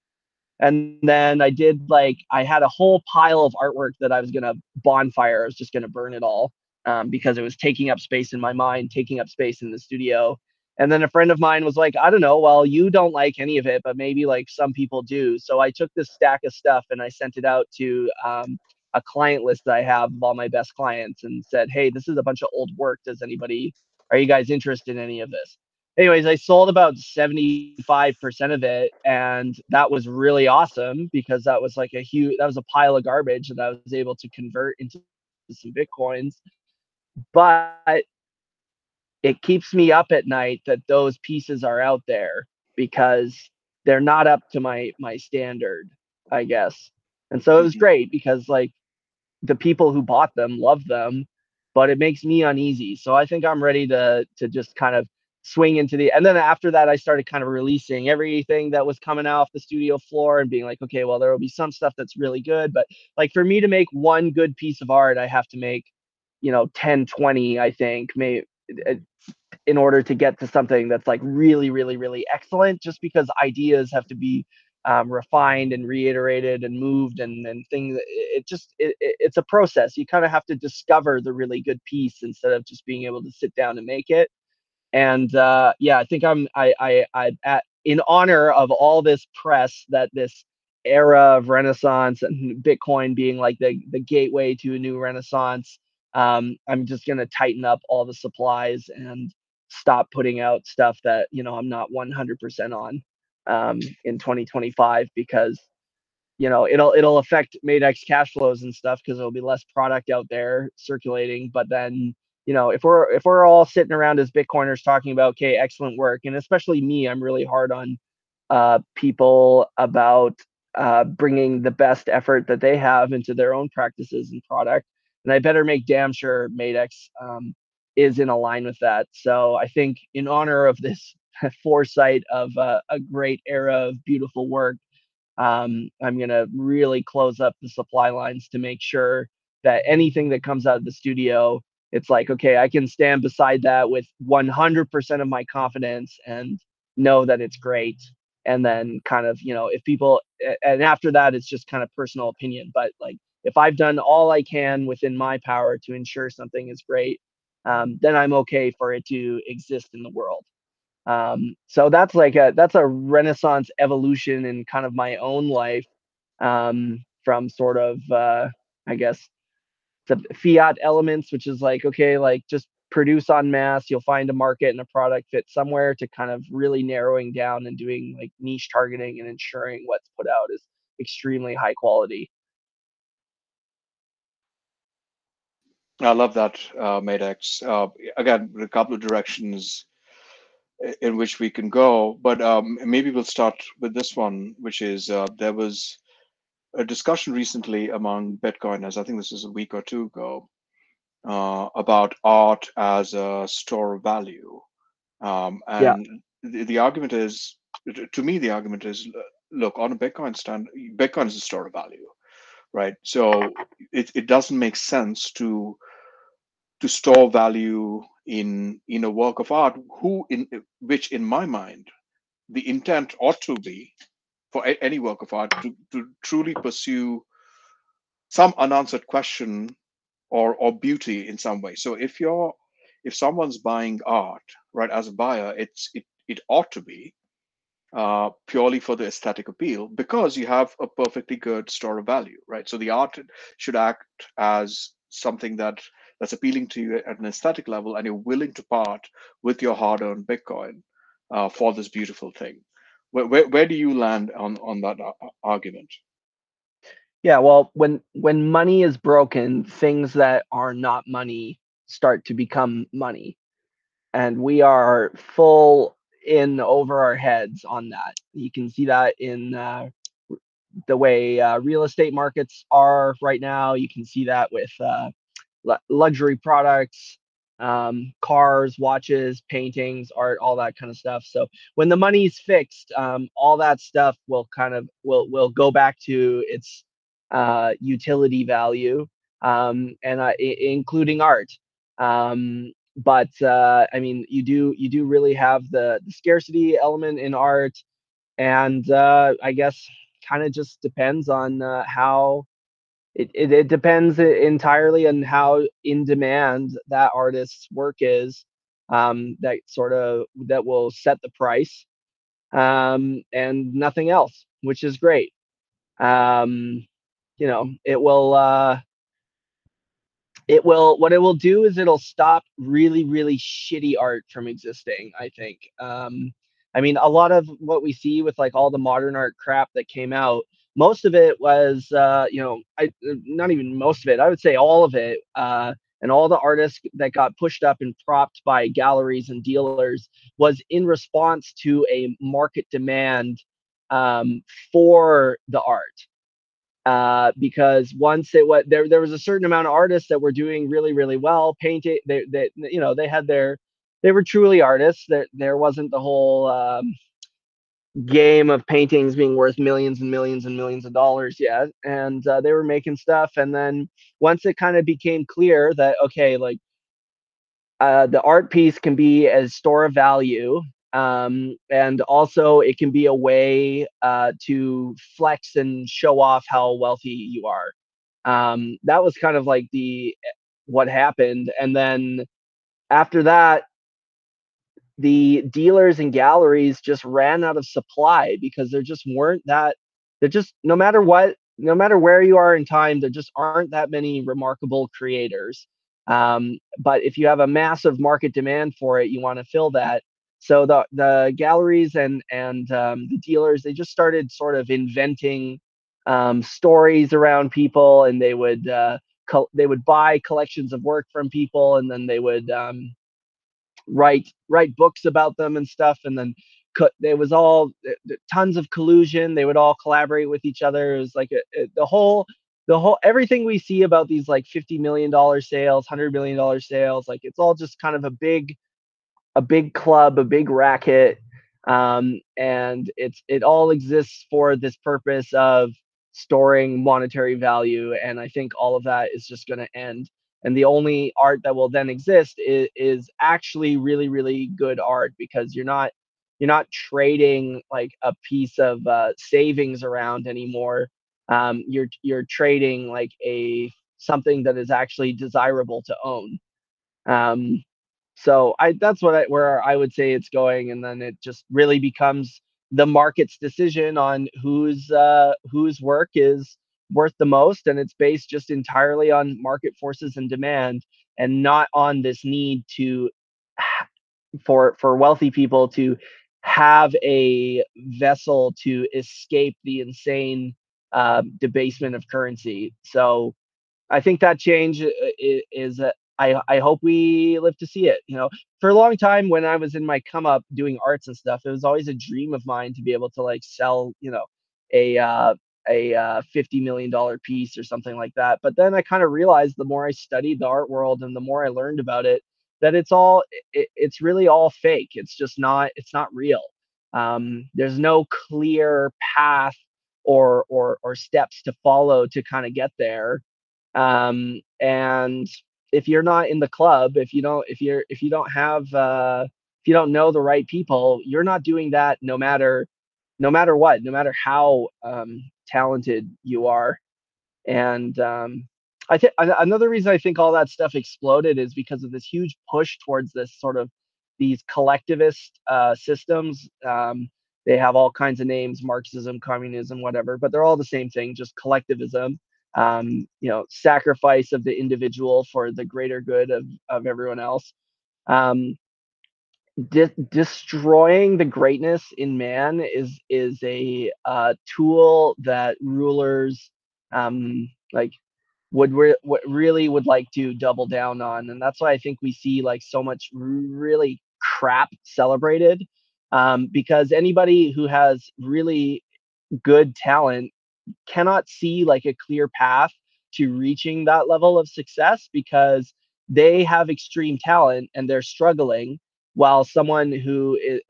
and then I did, like, I had a whole pile of artwork that I was gonna bonfire. I was just gonna burn it all, um, because it was taking up space in my mind, taking up space in the studio. And then a friend of mine was like, I don't know, well, you don't like any of it, but maybe like some people do. So I took this stack of stuff and I sent it out to um, a client list that I have of all my best clients and said, hey, this is a bunch of old work. Does anybody, are you guys interested in any of this? Anyways, I sold about seventy-five percent of it, and that was really awesome, because that was like a huge that was a pile of garbage that I was able to convert into some Bitcoins. But it keeps me up at night that those pieces are out there, because they're not up to my my standard, I guess. And so it was Mhm. great, because like the people who bought them love them, but it makes me uneasy. So I think I'm ready to to just kind of swing into the, and then after that I started kind of releasing everything that was coming off the studio floor and being like, okay, well, there will be some stuff that's really good, but like for me to make one good piece of art, I have to make, you know, ten, twenty, I think, may in order to get to something that's like really, really, really excellent, just because ideas have to be um, refined and reiterated and moved, and, and things. It just, it, it's a process. You kind of have to discover the really good piece instead of just being able to sit down and make it. And uh, yeah, I think I'm, I, I, I, at, in honor of all this press that this era of Renaissance and Bitcoin being like the, the gateway to a new Renaissance, um, I'm just going to tighten up all the supplies and stop putting out stuff that, you know, I'm not one hundred percent on um, in twenty twenty-five, because you know it'll it'll affect Madex cash flows and stuff, because there'll be less product out there circulating. But then, you know, if we're if we're all sitting around as Bitcoiners talking about, okay, excellent work, and especially me, I'm really hard on uh, people about uh, bringing the best effort that they have into their own practices and product, and I better make damn sure Madex um, is in line with that. So I think, in honor of this foresight of uh, a great era of beautiful work, um, I'm going to really close up the supply lines to make sure that anything that comes out of the studio it's like, okay, I can stand beside that with one hundred percent of my confidence and know that it's great. And then kind of, you know, if people, and after that, it's just kind of personal opinion. But like, if I've done all I can within my power to ensure something is great, um, then I'm okay for it to exist in the world. Um, so that's like a that's a renaissance evolution in kind of my own life, um, from sort of uh, I guess the fiat elements, which is like, okay, like just produce en masse, you'll find a market and a product fit somewhere, to kind of really narrowing down and doing like niche targeting and ensuring what's put out is extremely high quality. I love that, uh, Madex. Uh, again, a couple of directions in which we can go, but um, maybe we'll start with this one, which is uh, there was a discussion recently among Bitcoiners, I think this is a week or two ago, uh, about art as a store of value. Um, Yeah. and the, the argument is, to me, the argument is, look, on a Bitcoin stand, Bitcoin is a store of value, right? So it, it doesn't make sense to to store value in in a work of art, who in which, in my mind, the intent ought to be for a, any work of art to, to truly pursue some unanswered question or or beauty in some way. So if you're if someone's buying art, right, as a buyer, it's it it ought to be uh, purely for the aesthetic appeal, because you have a perfectly good store of value, right? So the art should act as something that that's appealing to you at an aesthetic level, and you're willing to part with your hard-earned Bitcoin uh, for this beautiful thing. Where, where where do you land on on that uh, argument? Yeah, well, when when money is broken, things that are not money start to become money. And we are full in over our heads on that. You can see that in uh, the way uh, real estate markets are right now. You can see that with uh, lu- luxury products, um, cars, watches, paintings, art, all that kind of stuff. So when the money's fixed, um, all that stuff will kind of will will go back to its uh, utility value, um, and uh, I- including art. Um, but uh, I mean, you do you do really have the, the scarcity element in art, and uh, I guess kind of just depends on uh, how it, it, it depends entirely on how in demand that artist's work is, um, that sort of that will set the price, um, and nothing else, which is great. Um, you know, it will uh, it will what it will do is it'll stop really really shitty art from existing, I think. um I mean, a lot of what we see with like all the modern art crap that came out, most of it was uh you know I not even most of it, I would say all of it, uh and all the artists that got pushed up and propped by galleries and dealers was in response to a market demand, um for the art, uh, because once it was there, there was a certain amount of artists that were doing really, really well painting. They, they, you know, they had their, they were truly artists. That there wasn't the whole um, game of paintings being worth millions and millions and millions of dollars yet, and uh, they were making stuff. And then once it kind of became clear that okay, like uh, the art piece can be a store of value, um, and also it can be a way uh, to flex and show off how wealthy you are. Um, that was kind of like the what happened. And then after that, the dealers and galleries just ran out of supply because there just weren't that there just no matter what no matter where you are in time, there just aren't that many remarkable creators. Um, but if you have a massive market demand for it, you want to fill that. So the the galleries and and um, the dealers, they just started sort of inventing um, stories around people, and they would uh, co- they would buy collections of work from people, and then they would um, write write books about them and stuff. And then co- there was all tons of collusion. They would all collaborate with each other. It was like a, a, the whole the whole everything we see about these like fifty million dollar sales, one hundred million dollar sales, like it's all just kind of a big a big club, a big racket. Um, and it's it all exists for this purpose of storing monetary value. And I think all of that is just going to end. and the only art that will then exist is, is actually really really good art, because you're not you're not trading like a piece of uh, savings around anymore. Um, you're you're trading like a something that is actually desirable to own. Um, so I that's what I, where I would say it's going, and then it just really becomes the market's decision on whose uh, whose work is worth the most, and it's based just entirely on market forces and demand, and not on this need to for for wealthy people to have a vessel to escape the insane uh, debasement of currency. So I think that change is, is uh, I I hope we live to see it. You know, for a long time when I was in my come up doing arts and stuff, it was always a dream of mine to be able to like sell, you know, a uh, a uh, fifty million dollar piece or something like that. But then I kind of realized the more I studied the art world and the more I learned about it, that it's all it, it's really all fake. It's just not it's not real. Um, there's no clear path or or or steps to follow to kind of get there. Um, and if you're not in the club, if you don't if you're if you don't have uh if you don't know the right people, you're not doing that no matter no matter what, no matter how um talented you are. And um I think another reason I think all that stuff exploded is because of this huge push towards this sort of these collectivist uh systems. Um they have all kinds of names, Marxism, communism, whatever, but they're all the same thing, just collectivism. Um, you know, sacrifice of the individual for the greater good of of everyone else. Um, de- destroying the greatness in man is is a uh, tool that rulers um, like would re- what really would like to double down on, and that's why I think we see like so much really crap celebrated, um, because anybody who has really good talent cannot see like a clear path to reaching that level of success, because they have extreme talent and they're struggling, while someone who is,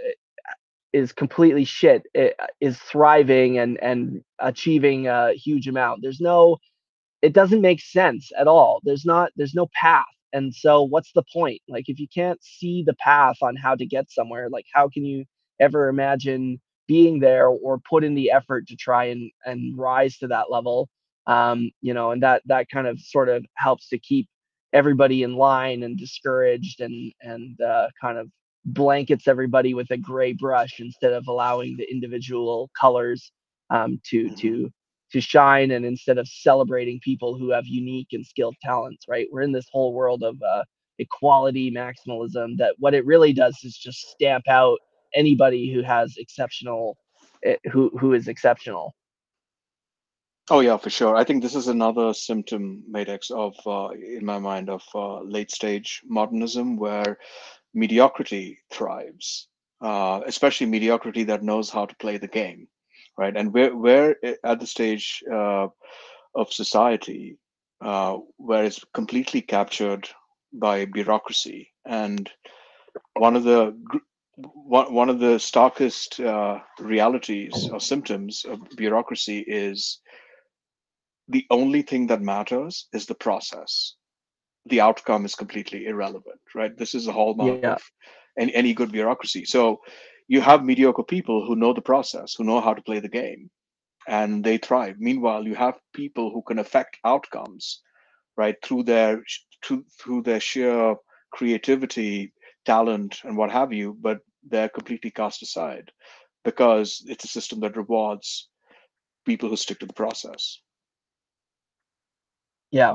is completely shit is thriving and and achieving a huge amount. There's no it doesn't make sense at all. There's not there's no path. And so what's the point? Like if you can't see the path on how to get somewhere, like how can you ever imagine being there or put in the effort to try and and rise to that level? Um, you know, and that that kind of sort of helps to keep everybody in line and discouraged, and and uh, kind of blankets everybody with a gray brush instead of allowing the individual colors um, to Mhm. to to shine, and instead of celebrating people who have unique and skilled talents, right? We're in this whole world of uh, equality maximalism that what it really does is just stamp out anybody who has exceptional eh, who who is exceptional. Oh yeah, for sure. I think this is another symptom, Madex, of uh, in my mind, of uh, late stage modernism, where mediocrity thrives, uh, especially mediocrity that knows how to play the game, right? And we're we're at the stage uh, of society uh, where it's completely captured by bureaucracy, and one of the gr- one one of the starkest uh, realities or symptoms of bureaucracy is the only thing that matters is the process. The outcome is completely irrelevant, right? This is a hallmark Yeah, of any, any good bureaucracy. So you have mediocre people who know the process, who know how to play the game, and they thrive. Meanwhile, you have people who can affect outcomes, right, through their through, through their sheer creativity, talent, and what have you, but they're completely cast aside because it's a system that rewards people who stick to the process. yeah,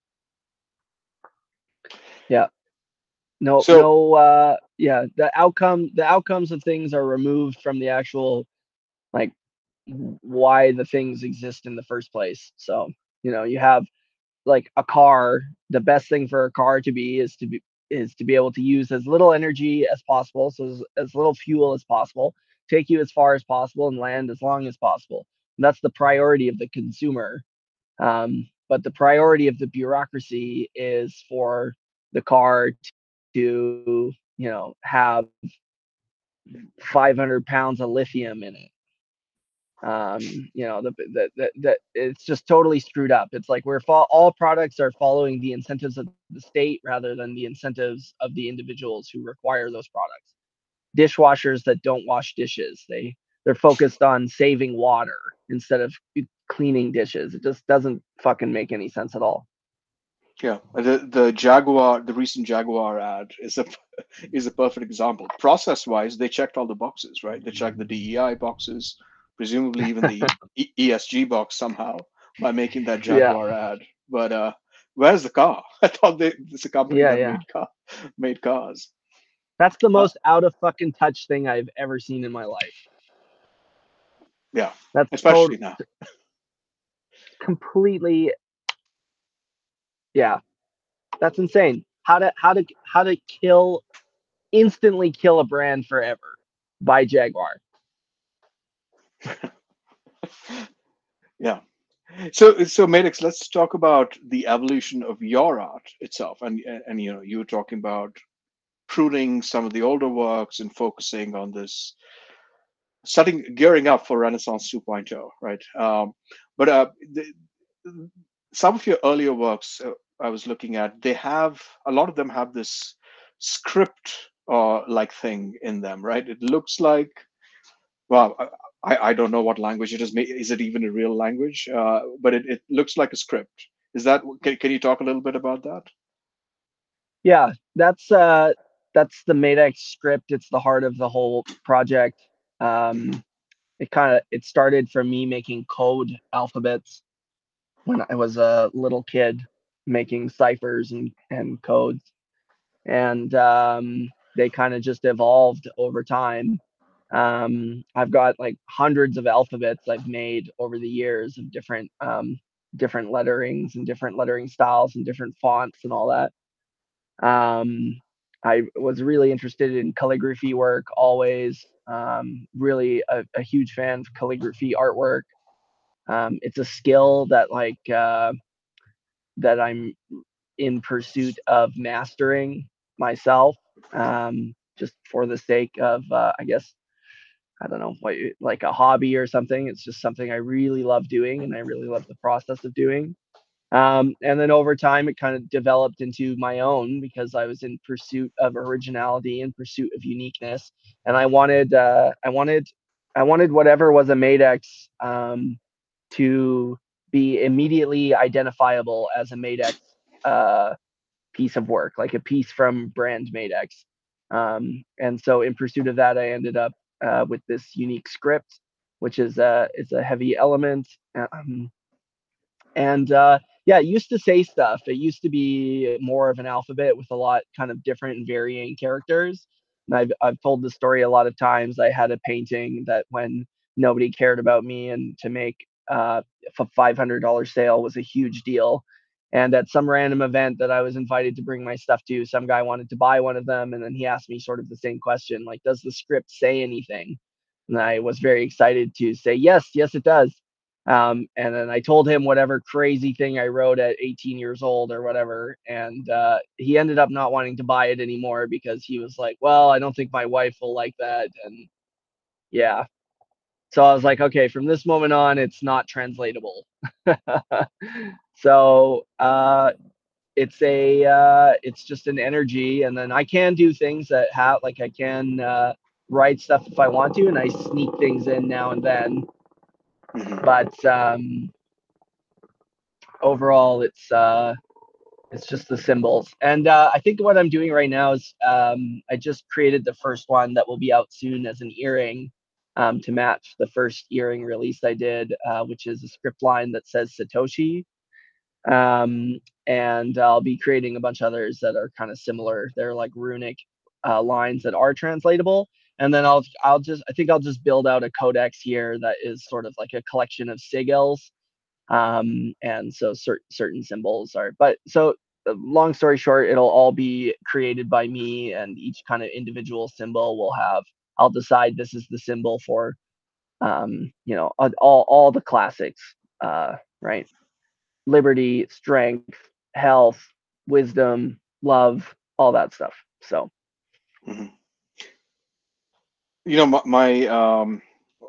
yeah. No, So no. Uh, yeah, the outcome, the outcomes of things are removed from the actual like why the things exist in the first place. So you know, you have like a car, the best thing for a car to be is to be is to be able to use as little energy as possible, so as, as little fuel as possible, take you as far as possible, and land as long as possible. And that's the priority of the consumer. Um, but the priority of the bureaucracy is for the car to, you know, have five hundred pounds of lithium in it. Um, you know, the, the, the, the it's just totally screwed up. It's like we're fo- all products are following the incentives of the state rather than the incentives of the individuals who require those products. Dishwashers that don't wash dishes, they they're focused on saving water instead of cleaning dishes. It just doesn't fucking make any sense at all. Yeah, the the Jaguar, the recent Jaguar ad is a is a perfect example. Process wise, they checked all the boxes, right? They checked the D E I boxes, presumably even the e- ESG box somehow by making that Yeah, Jaguar ad. But uh, where's the car? I thought they, it's a company yeah, that yeah. made car made cars. That's the Uh, most out of fucking touch thing I've ever seen in my life. yeah, That's especially total now. completely. Yeah, that's insane. How to how to how to kill instantly kill a brand forever by Jaguar. Yeah. So, so Maddox, let's talk about the evolution of your art itself. And, and, and you know, you were talking about pruning some of the older works and focusing on this, setting, gearing up for Renaissance 2.0, right? Um, but uh, the, some of your earlier works uh, I was looking at, they have, a lot of them have this script uh, like thing in them, right? It looks like, well, I, I don't know what language it is. Is it even a real language? Uh, but it, it looks like a script. Is that, can, can you talk a little bit about that? Yeah, that's uh that's the Madex script. It's the heart of the whole project. Um, it kind of it started from me making code alphabets when I was a little kid, making ciphers and and codes, and um, they kind of just evolved over time. Um, I've got like hundreds of alphabets I've made over the years of different um, different letterings and different lettering styles and different fonts and all that. Um, I was really interested in calligraphy work always. Um, really a, a huge fan of calligraphy artwork. Um, it's a skill that like uh, that I'm in pursuit of mastering myself, um, just for the sake of uh, I guess I don't know what like a hobby or something. It's just something I really love doing, and I really love the process of doing. Um, and then over time, it kind of developed into my own because I was in pursuit of originality and pursuit of uniqueness, and I wanted, uh, I wanted, I wanted whatever was a Madex um, to be immediately identifiable as a Madex uh, piece of work, like a piece from brand Madex. Um, and so, in pursuit of that, I ended up uh, with this unique script, which is a it's a heavy element. Um, and uh, yeah, it used to say stuff. It used to be more of an alphabet with a lot kind of different and varying characters. And I've I've told the story a lot of times. I had a painting that when nobody cared about me and to make uh, a five hundred dollars sale was a huge deal. And at some random event that I was invited to bring my stuff to, some guy wanted to buy one of them, and then he asked me sort of the same question, like, "Does the script say anything?" And I was very excited to say, "Yes, yes, it does." Um, and then I told him whatever crazy thing I wrote at eighteen years old or whatever. And uh, he ended up not wanting to buy it anymore because he was like, well, I don't think my wife will like that. And yeah. So I was like, okay, from this moment on, it's not translatable. so uh, it's a, uh, it's just an energy. And then I can do things that have, like, I can uh, write stuff if I want to, and I sneak things in now and then. Mm-hmm. But um, overall it's uh it's just the symbols. And uh I think what I'm doing right now is um I just created the first one that will be out soon as an earring, um to match the first earring release I did, uh which is a script line that says Satoshi. um and I'll be creating a bunch of others that are kind of similar. They're like runic uh, lines that are translatable. And then i'll i'll just I think I'll just build out a codex here that is sort of like a collection of sigils. Um, and so cer- certain symbols are, but so uh, long story short, it'll all be created by me, and each kind of individual symbol will have, I'll decide this is the symbol for, um, you know, all, all the classics, uh, right? Liberty, strength, health, wisdom, love, all that stuff. So, Mm-hmm. You know, my, my um,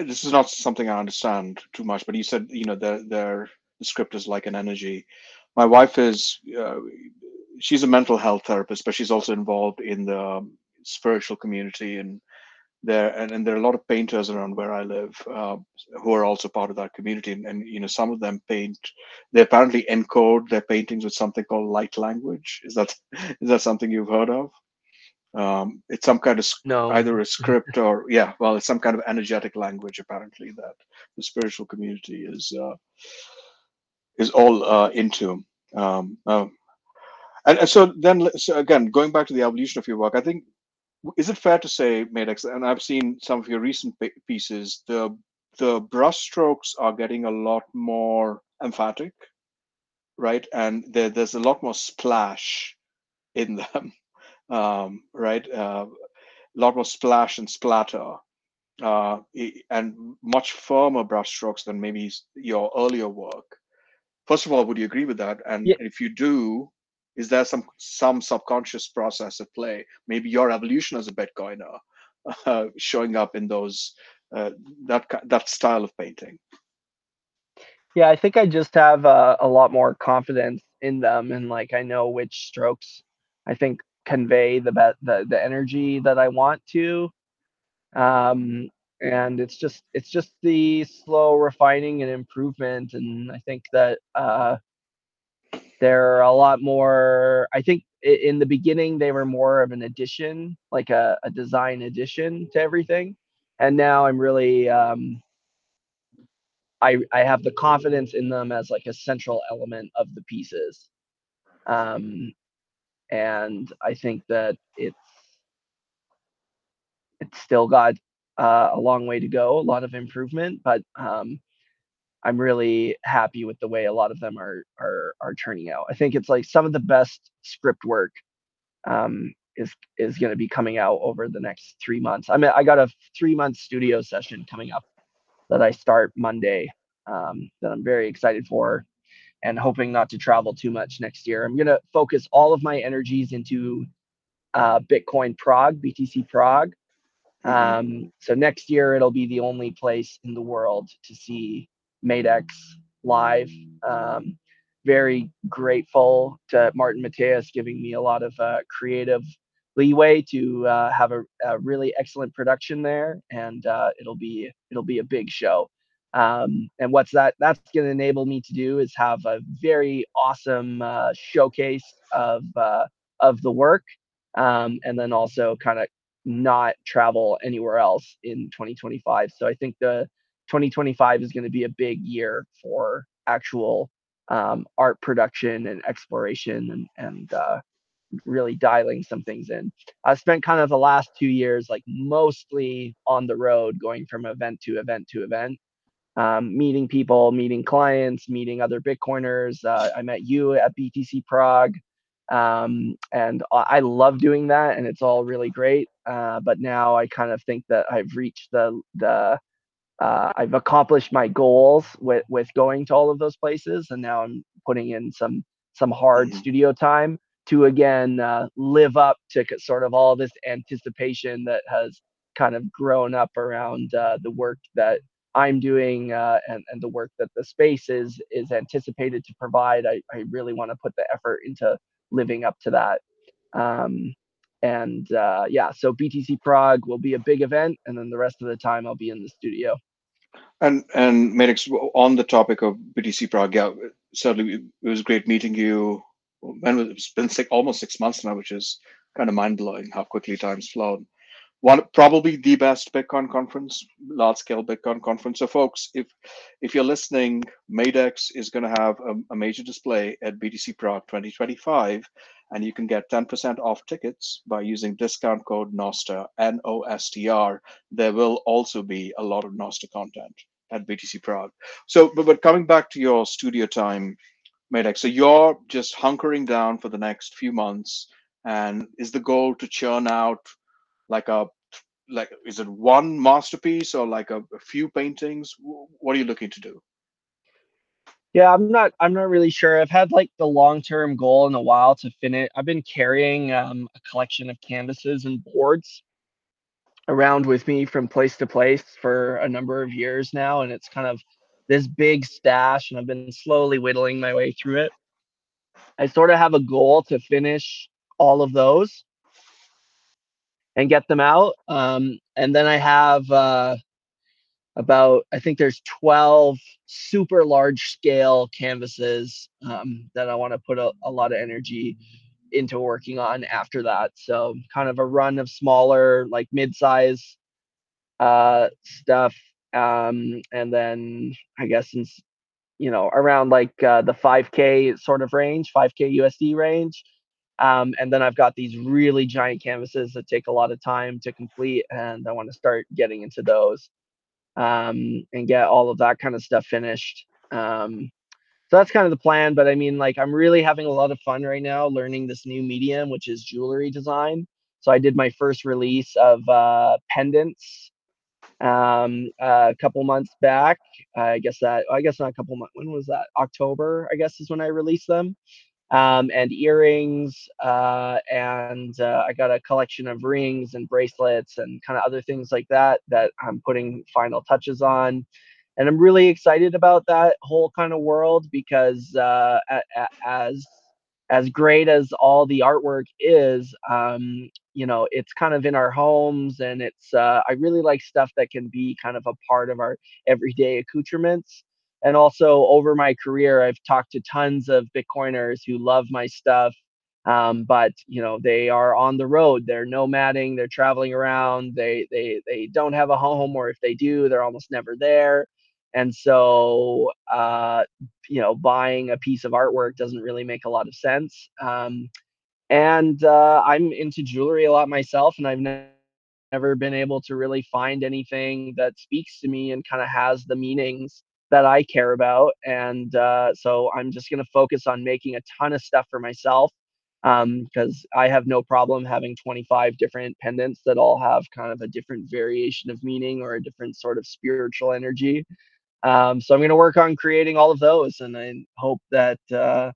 this is not something I understand too much, but you said, you know, their their the script is like an energy. My wife is uh, she's a mental health therapist, but she's also involved in the spiritual community, and there and, and there are a lot of painters around where I live uh, who are also part of that community, and, and you know, some of them paint. They apparently encode their paintings with something called light language. Is that is that something you've heard of? Um, it's some kind of s- No. either a script or yeah, well, it's some kind of energetic language apparently that the spiritual community is uh, is all uh, into. Um, um, and, and so then, let- so again, going back to the evolution of your work, I think is it fair to say, Madex, and I've seen some of your recent pa- pieces, the the brushstrokes are getting a lot more emphatic, right? And there, there's a lot more splash in them, um, right? Uh, a lot more splash and splatter, uh, i- and much firmer brushstrokes than maybe s- your earlier work. First of all, would you agree with that? And Yeah, if you do, is there some some subconscious process at play? Maybe your evolution as a Bitcoiner uh, showing up in those uh, that ki- that style of painting. yeah, I think I just have uh, a lot more confidence in them, and like I know which strokes I think convey the be- the the energy that I want to. Um, and it's just it's just the slow refining and improvement, and I think that uh, they're a lot more. I think i- in the beginning they were more of an addition, like a, a design addition to everything, and now I'm really um, I I have the confidence in them as like a central element of the pieces. Um, and I think that it's it's still got uh, a long way to go, a lot of improvement, but um, I'm really happy with the way a lot of them are are are turning out. I think it's like some of the best script work um, is is going to be coming out over the next three months. I mean, I got a three month studio session coming up that I start Monday um, that I'm very excited for, and hoping not to travel too much next year. I'm going to focus all of my energies into uh, Bitcoin Prague, B T C Prague. Hmm. Um, so next year it'll be the only place in the world to see Madex live. Um, very grateful to Martin Mateus giving me a lot of uh, creative leeway to uh, have a, a really excellent production there, and uh, it'll be it'll be a big show. Um, and what's that? That's going to enable me to do is have a very awesome uh, showcase of uh, of the work, um, and then also kind of not travel anywhere else in twenty twenty-five. So I think the twenty twenty-five is going to be a big year for actual um, art production and exploration, and and uh, really dialing some things in. I spent kind of the last two years like mostly on the road, going from event to event to event, um, meeting people, meeting clients, meeting other Bitcoiners. Uh, I met you at B T C Prague, um, and I I love doing that, and it's all really great. Uh, but now I kind of think that I've reached the the uh, I've accomplished my goals with with going to all of those places, and now I'm putting in some some hard Hmm. studio time to again uh, live up to c- sort of all this anticipation that has kind of grown up around uh, the work that I'm doing, uh, and and the work that the space is is anticipated to provide. I, I really want to put the effort into living up to that. Um, and uh, yeah, so B T C Prague will be a big event, and then the rest of the time I'll be in the studio. And and Madex, on the topic of B T C Prague, yeah, certainly it was great meeting you. And it's been six, almost six months now, which is kind of mind blowing how quickly time's flown. One probably the best Bitcoin conference, large scale Bitcoin conference. So, folks, if if you're listening, Madex is going to have a, a major display at B T C Prague twenty twenty-five, and you can get ten percent off tickets by using discount code Nostr, N O S T R. There will also be a lot of Nostr content at B T C Prague. So, but, but coming back to your studio time, Madex, so you're just hunkering down for the next few months, and is the goal to churn out like a like is it one masterpiece or like a, a few paintings? What are you looking to do? Yeah, I'm not I'm not really sure. I've had like the long-term goal in a while to finish. I've been carrying um, a collection of canvases and boards around with me from place to place for a number of years now, and it's kind of this big stash, and I've been slowly whittling my way through it. I sort of have a goal to finish all of those and get them out. Um, and then I have uh, about, I think there's twelve super large scale canvases um, that I want to put a, a lot of energy into working on after that. So kind of a run of smaller, like mid-size uh, stuff. Um, and then I guess in, you know, around like uh, the five K sort of range, five K U S D range. Um, and then I've got these really giant canvases that take a lot of time to complete, and I want to start getting into those um, and get all of that kind of stuff finished. Um, so that's kind of the plan. But I mean, like, I'm really having a lot of fun right now learning this new medium, which is jewelry design. So I did my first release of uh, pendants um, uh, a couple months back. I guess that, I guess not a couple months. When was that? October, I guess, is when I released them. Um, and earrings, uh, and uh, I got a collection of rings and bracelets and kind of other things like that that I'm putting final touches on. And I'm really excited about that whole kind of world because uh, a- a- as as great as all the artwork is, um, you know, it's kind of in our homes, and it's uh, I really like stuff that can be kind of a part of our everyday accoutrements. And also over my career, I've talked to tons of Bitcoiners who love my stuff, um, but you know, they are on the road, they're nomading, they're traveling around, they they they don't have a home, or if they do, they're almost never there. And so uh, you know, buying a piece of artwork doesn't really make a lot of sense. Um, and uh, I'm into jewelry a lot myself, and I've ne- never been able to really find anything that speaks to me and kind of has the meanings that I care about. And uh, so I'm just going to focus on making a ton of stuff for myself because um, I have no problem having twenty-five different pendants that all have kind of a different variation of meaning or a different sort of spiritual energy. Um, so I'm going to work on creating all of those, and I hope that uh,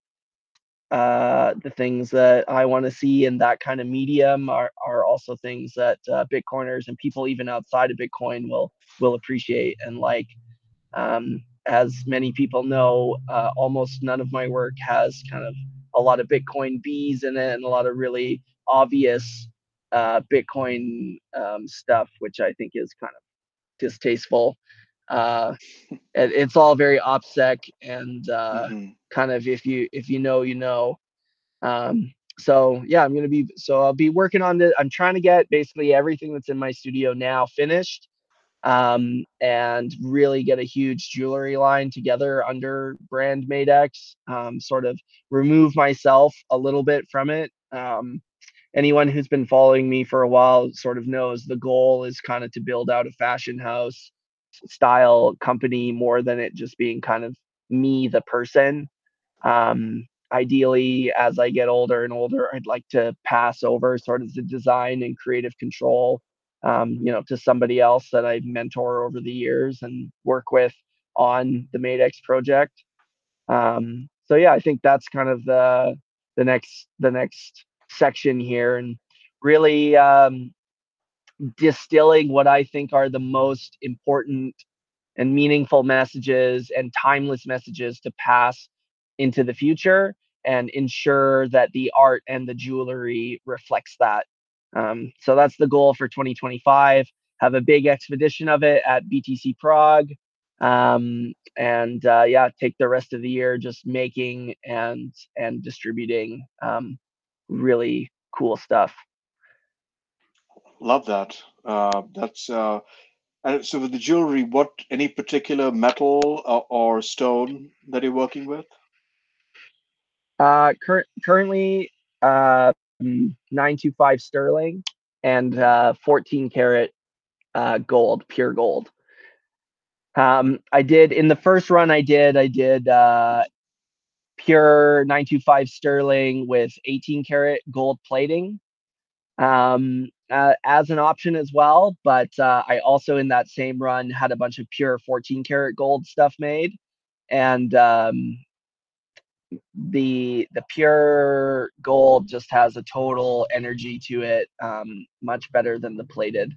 uh, the things that I want to see in that kind of medium are, are also things that uh, Bitcoiners and people even outside of Bitcoin will will appreciate and like. Um, as many people know, uh, almost none of my work has kind of a lot of Bitcoin bees in it and a lot of really obvious uh, Bitcoin um, stuff, which I think is kind of distasteful. Uh, it, it's all very OPSEC and uh, Mm-hmm. kind of if you if you know, you know. Um, so yeah, I'm gonna be so I'll be working on this. I'm trying to get basically everything that's in my studio now finished, um, and really get a huge jewelry line together under brand Madex. Um, sort of remove myself a little bit from it. Um, anyone who's been following me for a while sort of knows the goal is kind of to build out a fashion house style company more than it just being kind of me, the person. Um, ideally, as I get older and older, I'd like to pass over sort of the design and creative control, um, you know, to somebody else that I mentor over the years and work with on the Madex project. Um, so yeah, I think that's kind of the the next the next section here, and really um, distilling what I think are the most important and meaningful messages and timeless messages to pass into the future and ensure that the art and the jewelry reflects that. Um, so that's the goal for twenty twenty-five. Have a big expedition of it at B T C Prague. Um, and uh, yeah, take the rest of the year just making and and distributing um, really cool stuff. Love that. Uh, that's uh, and so with the jewelry, what any particular metal or, or stone that you're working with? Uh, cur- currently, uh, nine two five sterling and uh, fourteen karat uh, gold, pure gold. Um, I did in the first run. I did. I did uh, pure nine two five sterling with eighteen karat gold plating um, uh, as an option as well. But uh, I also in that same run had a bunch of pure fourteen karat gold stuff made, and um, the the pure gold just has a total energy to it, um, much better than the plated.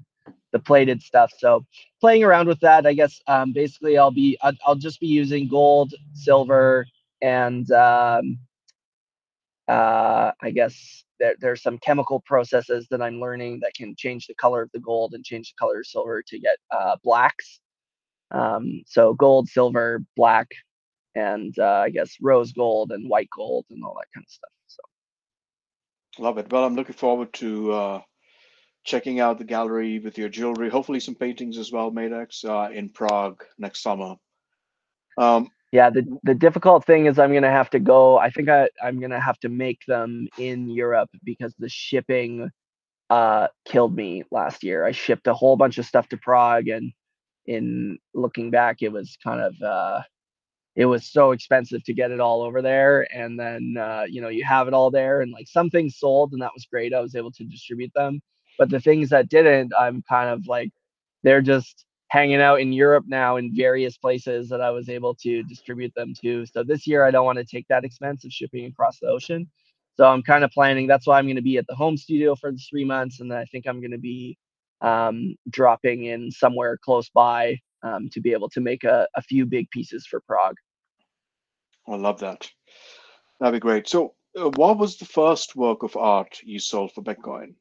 the plated stuff. So playing around with that, I guess. Um, basically, I'll be I'll, I'll just be using gold, silver, and um, uh, I guess there, there's some chemical processes that I'm learning that can change the color of the gold and change the color of silver to get uh, blacks. Um, so gold, silver, black, and uh, I guess rose gold and white gold and all that kind of stuff. So love it. Well, I'm looking forward to uh, checking out the gallery with your jewelry. Hopefully, some paintings as well, Madex, uh, in Prague next summer. Um, yeah, the the difficult thing is I'm gonna have to go. I think I I'm gonna have to make them in Europe because the shipping uh killed me last year. I shipped a whole bunch of stuff to Prague, and in looking back, it was kind of uh it was so expensive to get it all over there. And then uh, you know, you have it all there, and like some things sold, and that was great. I was able to distribute them, but the things that didn't, I'm kind of like they're just hanging out in Europe now in various places that I was able to distribute them to. So this year I don't want to take that expense of shipping across the ocean. So I'm kind of planning. That's why I'm going to be at the home studio for the three months, and then I think I'm going to be um, dropping in somewhere close by um, to be able to make a, a few big pieces for Prague. I love that. That'd be great. So, uh, what was the first work of art you sold for Bitcoin?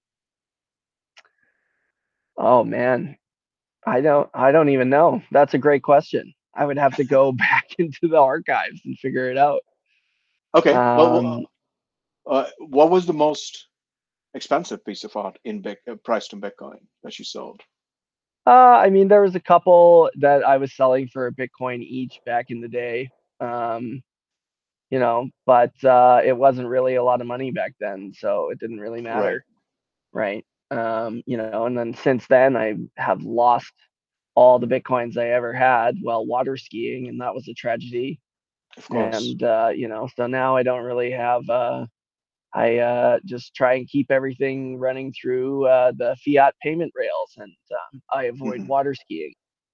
Oh man, I don't I don't even know. That's a great question. I would have to go back into the archives and figure it out. Okay. Well, Um, uh, what was the most expensive piece of art in Bit uh, priced in Bitcoin that you sold? uh, I mean, there was a couple that I was selling for a Bitcoin each back in the day. Um, you know, but uh, it wasn't really a lot of money back then, so it didn't really Right. matter, right? Um, you know, and then since then I have lost all the Bitcoins I ever had while water skiing, and that was a tragedy. Of course. And uh, you know, so now I don't really have uh I uh just try and keep everything running through uh the fiat payment rails, and um, I avoid Mhm. water skiing.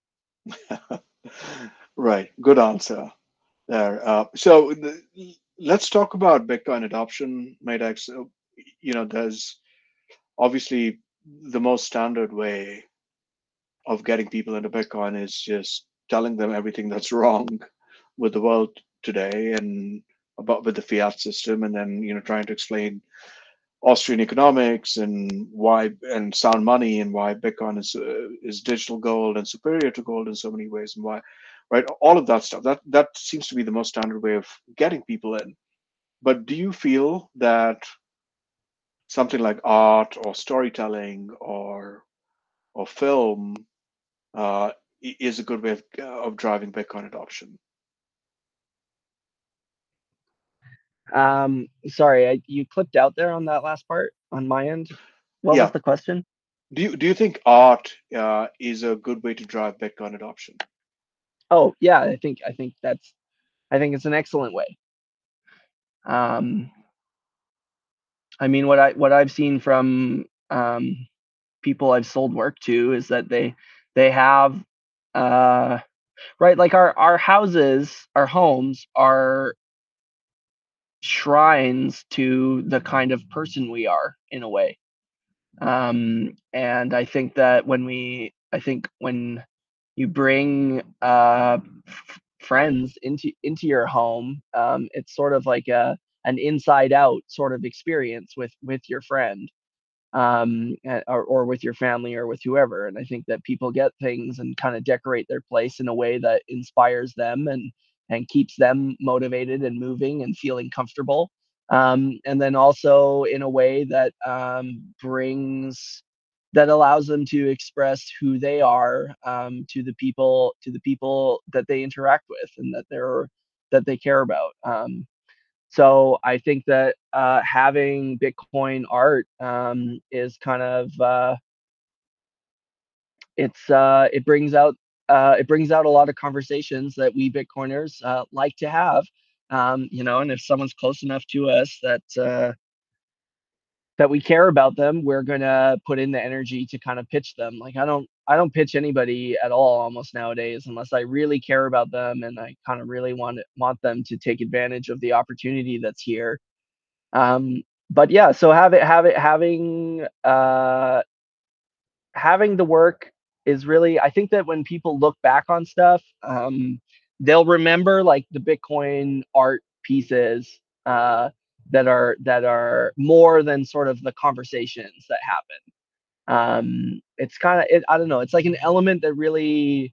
Right. Good answer there. Uh, so the, let's talk about Bitcoin adoption, Madex. So, you know, there's obviously the most standard way of getting people into Bitcoin is just telling them everything that's wrong with the world today and about with the fiat system, and then you know trying to explain Austrian economics and why and sound money and why Bitcoin is uh, is digital gold and superior to gold in so many ways and why, right? All of that stuff. That that seems to be the most standard way of getting people in. But do you feel that something like art or storytelling or or film uh, is a good way of, of driving Bitcoin adoption? Um, sorry, I, you clipped out there on that last part on my end. What was Yeah. the question? Do you do you think art uh, is a good way to drive Bitcoin adoption? Oh yeah, I think I think that's I think it's an excellent way. Um, I mean, what I what I've seen from um, people I've sold work to is that they they have uh, right, like our our houses, our homes are shrines to the kind of person we are in a way. Um, and I think that when we, I think when you bring uh, f- friends into into your home, um, it's sort of like a an inside out sort of experience with with your friend, um, a- or, or with your family or with whoever. And I think that people get things and kind of decorate their place in a way that inspires them and and keeps them motivated and moving and feeling comfortable. Um, and then also in a way that um, brings that allows them to express who they are um, to the people to the people that they interact with and that they're that they care about. Um, so I think that uh, having Bitcoin art um, is kind of uh, it's uh, it brings out uh, it brings out a lot of conversations that we Bitcoiners uh, like to have. Um, you know, and if someone's close enough to us that uh, that we care about them, we're gonna put in the energy to kind of pitch them. Like I don't I don't pitch anybody at all almost nowadays unless I really care about them and I kind of really want it, want them to take advantage of the opportunity that's here. Um, but yeah, so have it have it having uh having the work is really, I think that when people look back on stuff, um, they'll remember like the Bitcoin art pieces uh, that are that are more than sort of the conversations that happen. Um, it's kind of, it, I don't know, it's like an element that really,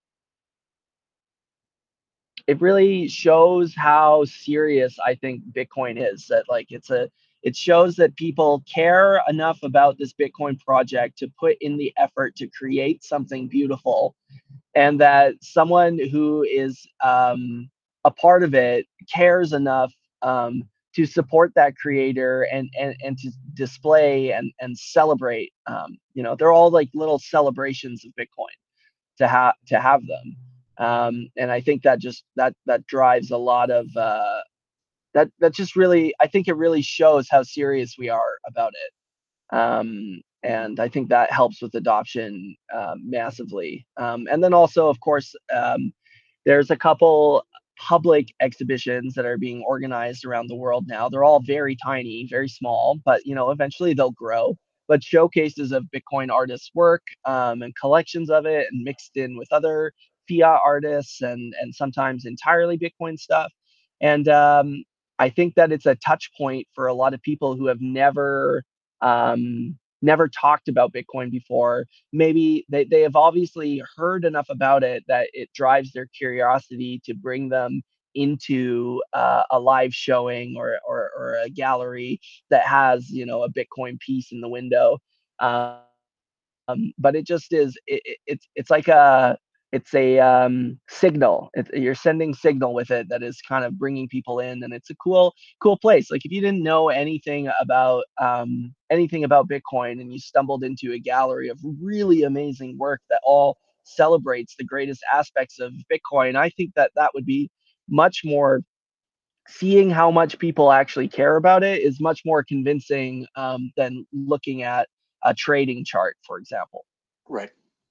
it really shows how serious I think Bitcoin is. That like it's a, it shows that people care enough about this Bitcoin project to put in the effort to create something beautiful, and that someone who is um, a part of it cares enough um, to support that creator and and, and to display and and celebrate. Um, you know, they're all like little celebrations of Bitcoin to have to have them. Um, and I think that just that that drives a lot of uh, that that just really, I think it really shows how serious we are about it. Um, and I think that helps with adoption uh, massively. Um, and then also, of course, um, there's a couple public exhibitions that are being organized around the world now. They're all very tiny, very small, but you know, eventually they'll grow. But showcases of Bitcoin artists' work um, and collections of it, and mixed in with other fiat artists and and sometimes entirely Bitcoin stuff. And um, I think that it's a touch point for a lot of people who have never um, never talked about Bitcoin before. Maybe they, they have obviously heard enough about it that it drives their curiosity to bring them into uh, a live showing or, or or a gallery that has, you know, a Bitcoin piece in the window. Um, um, but it just is. It, it, it's it's like a it's a um, signal. It's, you're sending signal with it that is kind of bringing people in, and it's a cool cool place. Like if you didn't know anything about um, anything about Bitcoin and you stumbled into a gallery of really amazing work that all celebrates the greatest aspects of Bitcoin, I think that that would be much more, seeing how much people actually care about it is much more convincing um, than looking at a trading chart, for example. Right.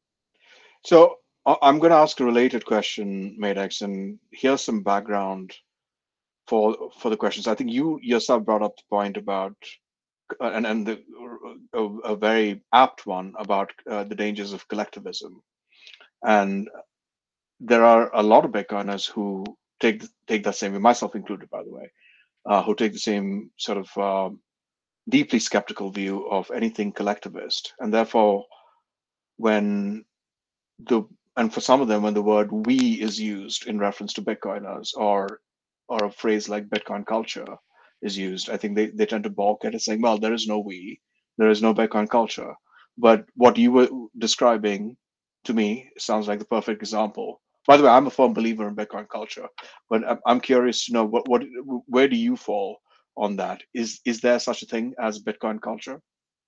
So I- I'm going to ask a related question, Madex, and here's some background for for the questions. I think you yourself brought up the point about, uh, and and the, a, a very apt one about uh, the dangers of collectivism. And there are a lot of Bitcoiners who take take that same, myself included, by the way, uh, who take the same sort of um, deeply skeptical view of anything collectivist, and therefore, when the and for some of them, when the word "we" is used in reference to Bitcoiners, or or a phrase like Bitcoin culture is used, I think they, they tend to balk at it, saying, "Well, there is no we, there is no Bitcoin culture." But what you were describing to me sounds like the perfect example. By the way, I'm a firm believer in Bitcoin culture, but I'm I'm curious to know what what where do you fall on that? Is is there such a thing as Bitcoin culture?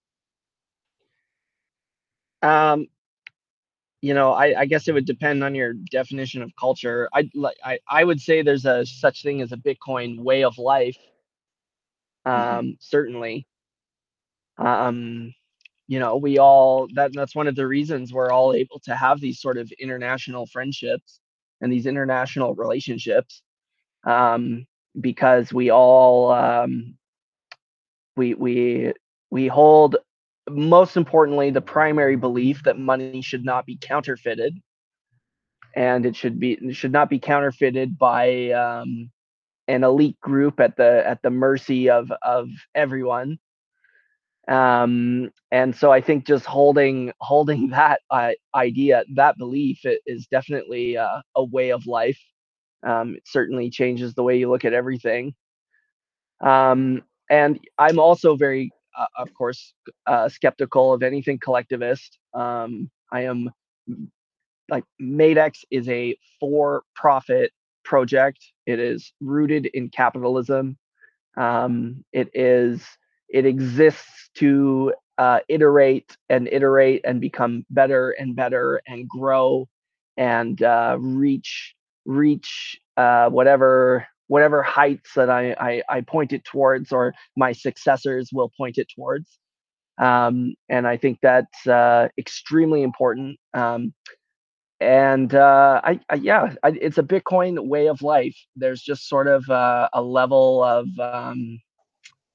Um, you know, I, I guess it would depend on your definition of culture. I like I, I would say there's a such thing as a Bitcoin way of life. Hmm. Um, certainly. Um, you know, we all that that's one of the reasons we're all able to have these sort of international friendships and these international relationships. Um, because we all um, we we we hold, most importantly, the primary belief that money should not be counterfeited, and it should be it should not be counterfeited by um, an elite group at the at the mercy of of everyone. Um, and so I think just holding holding that uh, idea, that belief, it is definitely uh, a way of life. Um, it certainly changes the way you look at everything. Um, and I'm also very, uh, of course, uh, skeptical of anything collectivist. Um, I am, like, Madex is a for-profit project. It is rooted in capitalism. Um, it is it exists to uh, iterate and iterate and become better and better and grow and uh, reach reach uh, whatever whatever heights that I, I I point it towards, or my successors will point it towards. Um, and I think that's uh, extremely important. Um, and uh, I, I yeah, I, it's a Bitcoin way of life. There's just sort of uh, a level of um,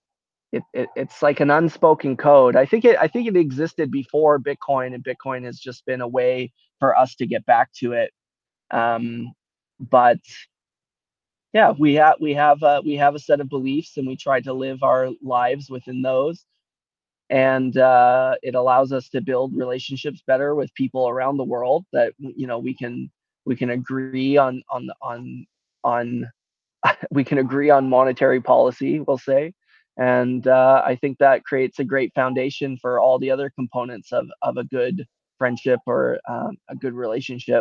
it, it it's like an unspoken code. I think it I think it existed before Bitcoin, and Bitcoin has just been a way for us to get back to it. Um, but yeah, we have we have uh, we have a set of beliefs, and we try to live our lives within those. And uh, it allows us to build relationships better with people around the world. That you know we can we can agree on on on on we can agree on monetary policy, we'll say. And uh, I think that creates a great foundation for all the other components of of a good friendship or um, a good relationship.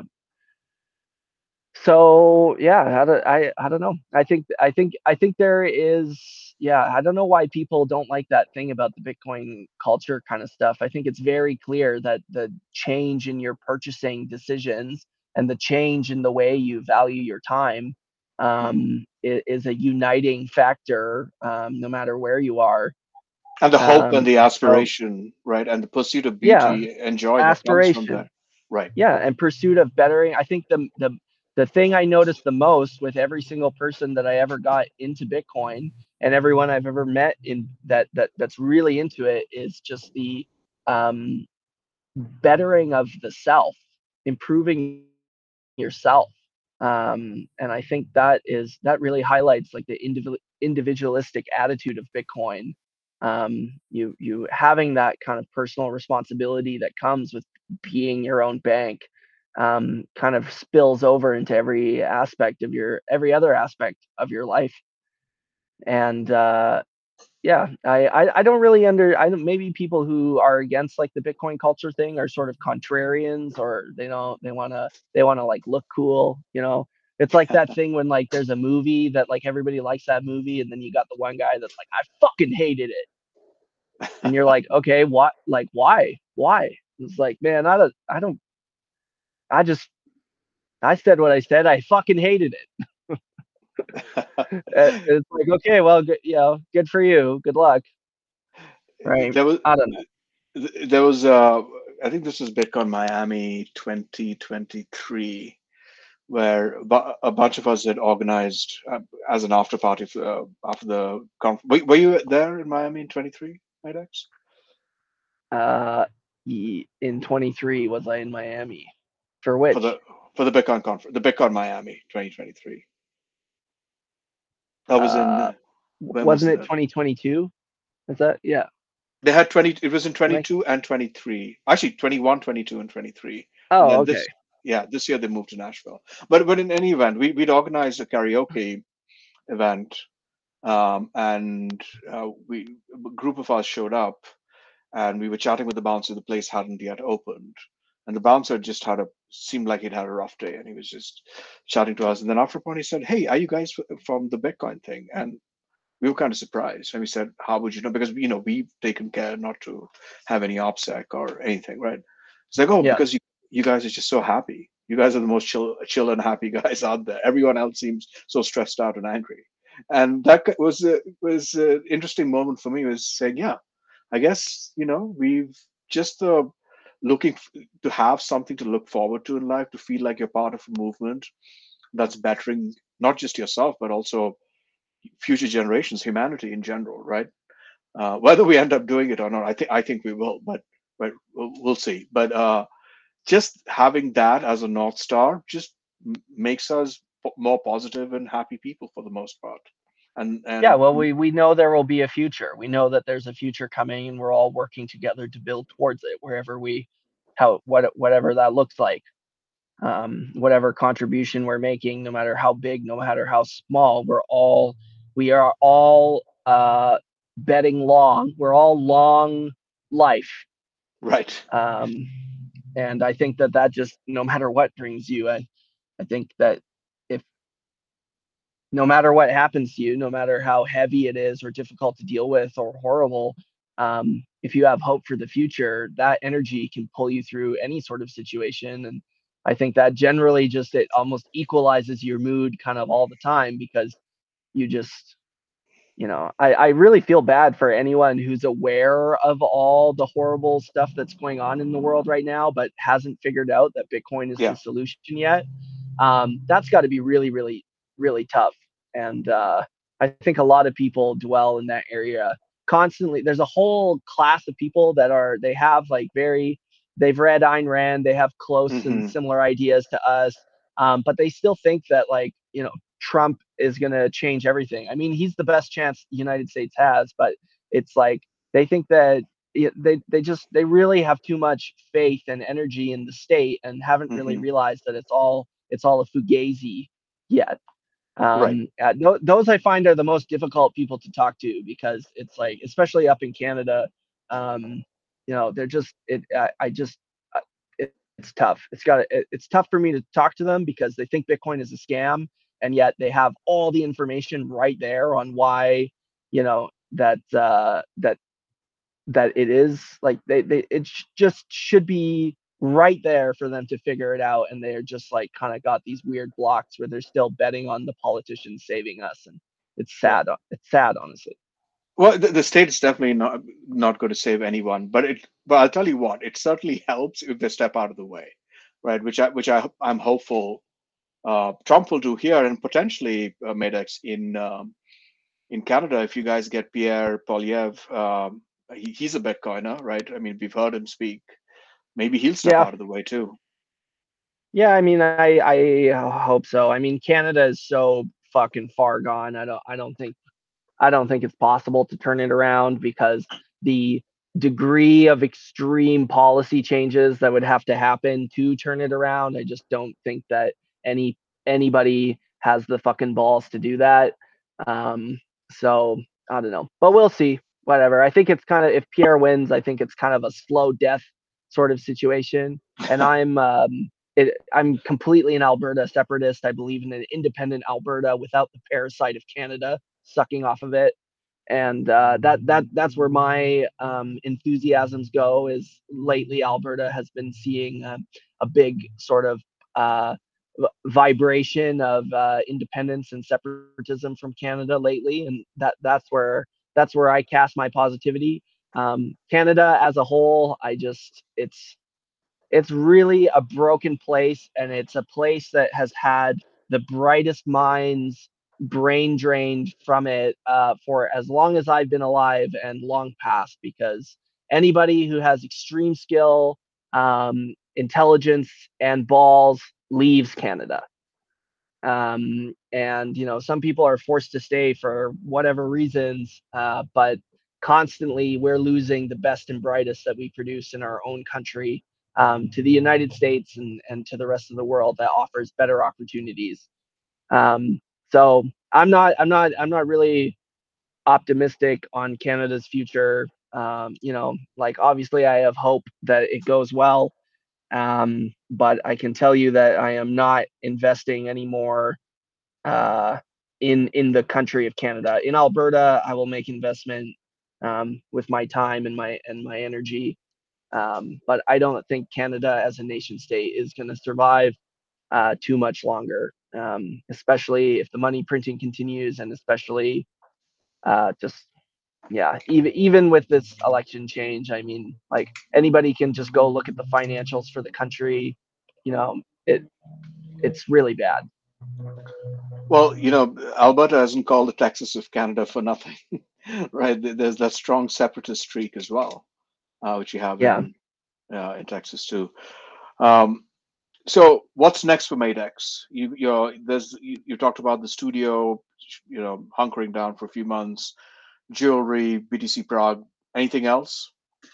So yeah, how do I I don't know. I think I think I think there is yeah, I don't know why people don't like that thing about the Bitcoin culture kind of stuff. I think it's very clear that the change in your purchasing decisions and the change in the way you value your time um, is, is a uniting factor, um, no matter where you are. And the hope and Um, the so aspiration, right? And the pursuit of yeah, beauty and joy that comes from aspiration. that. Right. Yeah, and pursuit of bettering. I think the the the thing I noticed the most with every single person that I ever got into Bitcoin, and everyone I've ever met in that that that's really into it, is just the um, bettering of the self, improving yourself. Um, and I think that is that really highlights like the individual individualistic attitude of Bitcoin. Um, you you having that kind of personal responsibility that comes with being your own bank, um, kind of spills over into every aspect of your every other aspect of your life. And uh, yeah, I, I I don't really under I don't maybe people who are against like the Bitcoin culture thing are sort of contrarians, or they don't they want to they want to like look cool, you know. It's like that thing when like there's a movie that like everybody likes that movie, and then you got the one guy that's like, I fucking hated it. And you're like, okay, what like why? Why? It's like, man, I don't I don't I just I said what I said. I fucking hated it. Uh, It's like, okay, well, good, you know, good for you. Good luck. Right. there was I don't know. there was uh I think this was Bitcoin Miami twenty twenty-three, where bu- a bunch of us had organized uh, as an after party for, uh, after the conf- were, were you there in Miami in twenty-three, Midex? Uh, ye- in twenty-three, was I in Miami? For For which? the for the Bitcoin conference, the Bitcoin Miami twenty twenty-three. That was Uh, in, w- when was wasn't it that? twenty twenty-two? Is that yeah? They had twenty, it was in Am I? twenty-two and twenty-three. Actually, twenty-one, twenty-two, and twenty-three. And Oh, then okay. this, yeah, this year they moved to Nashville. But but in any event, we, we'd organized a karaoke event, um, and uh, we a group of us showed up, and we were chatting with the bouncer. The place hadn't yet opened, and the bouncer just had a seemed like he'd had a rough day, and he was just chatting to us. And then after a point, he said, "Hey, are you guys f- from the Bitcoin thing?" And we were kind of surprised, and we said, "How would you know?" Because you know we've taken care not to have any OPSEC or anything, right? It's like, oh, Yeah. because you you guys are just so happy. You guys are the most chill, chill and happy guys out there. Everyone else seems so stressed out and angry, and that was a, was an interesting moment for me. Was saying, yeah, I guess you know we've just uh, looking f- to have something to look forward to in life, to feel like you're part of a movement that's bettering not just yourself but also future generations, humanity in general, right? Uh, whether we end up doing it or not, I think I think we will, but but we'll, we'll see. But uh, just having that as a north star just m- makes us p- more positive and happy people for the most part. And Yeah. and Well, we we know there will be a future. We know that there's a future coming, and we're all working together to build towards it, wherever we, how what whatever that looks like. Um, whatever contribution we're making, no matter how big, no matter how small, we're all we are all uh, betting long. We're all long life. right, Um, and I think that that just no matter what brings you, I I think that if no matter what happens to you, no matter how heavy it is or difficult to deal with or horrible, um, if you have hope for the future, that energy can pull you through any sort of situation. And I think that generally just it almost equalizes your mood kind of all the time, because you just you know I, I really feel bad for anyone who's aware of all the horrible stuff that's going on in the world right now but hasn't figured out that Bitcoin is the yeah, solution yet. Um, that's got to be really, really, really tough. And uh, I think a lot of people dwell in that area constantly, there's a whole class of people that are, they have like very, they've read Ayn Rand, they have close and Mm-hmm. similar ideas to us, um, but they still think that like, you know, Trump is going to change everything. I mean, he's the best chance the United States has, but it's like they think that they they just they really have too much faith and energy in the state and haven't really Mm-hmm. realized that it's all it's all a fugazi yet. Right. Um, uh, th- those I find are the most difficult people to talk to because it's like, especially up in Canada, um, you know, they're just it. I, I just uh, it, it's tough. It's got it, it's tough for me to talk to them because they think Bitcoin is a scam, and yet they have all the information right there on why, you know, that uh, that that it is like they they it sh- just should be right there for them to figure it out, and they're just like kind of got these weird blocks where they're still betting on the politicians saving us, and it's Sure. sad. It's sad, honestly. Well, the, the state is definitely not not going to save anyone, but it. But I'll tell you what, it certainly helps if they step out of the way, right? Which I which I I'm hopeful uh, Trump will do here, and potentially uh, Medex in um, in Canada. If you guys get Pierre Polyev, um, he, he's a Bitcoiner, right? I mean, we've heard him speak. Maybe he'll step Yeah, out of the way too. yeah. I mean, I I hope so. I mean, Canada is so fucking far gone. I don't I don't think I don't think it's possible to turn it around because the degree of extreme policy changes that would have to happen to turn it around, I just don't think that any anybody has the fucking balls to do that. Um, so I don't know, but we'll see. Whatever. I think it's kind of, if Pierre wins, I think it's kind of a slow death sort of situation. And I'm um, it, I'm completely an Alberta separatist. I believe in an independent Alberta without the parasite of Canada sucking off of it, and uh, that that that's where my um, enthusiasms go. Is lately Alberta has been seeing um, a big sort of uh, vibration of uh, independence and separatism from Canada lately, and that that's where that's where I cast my positivity. Um, Canada as a whole, I just it's it's really a broken place, and it's a place that has had the brightest minds brain drained from it uh, for as long as I've been alive and long past, because anybody who has extreme skill, um, intelligence, and balls leaves Canada. Um, and you know, some people are forced to stay for whatever reasons, uh, but constantly we're losing the best and brightest that we produce in our own country, um, to the United States and and to the rest of the world that offers better opportunities. Um, so I'm not I'm not I'm not really optimistic on Canada's future. Um, you know, like obviously I have hope that it goes well, um, but I can tell you that I am not investing anymore uh, in in the country of Canada. In Alberta, I will make investment um, with my time and my and my energy. Um, but I don't think Canada as a nation state is going to survive uh, too much longer, um, especially if the money printing continues, and especially uh, just yeah, even even with this election change. I mean, like anybody can just go look at the financials for the country. You know, it it's really bad. Well, you know, Alberta isn't called the Texas of Canada for nothing, right? There's that strong separatist streak as well, uh, which you have Yeah. in uh, in Texas too. Um, so, what's next for Madex? You you're there's you, you talked about the studio, you know, hunkering down for a few months, jewelry, B T C Prague. Anything else?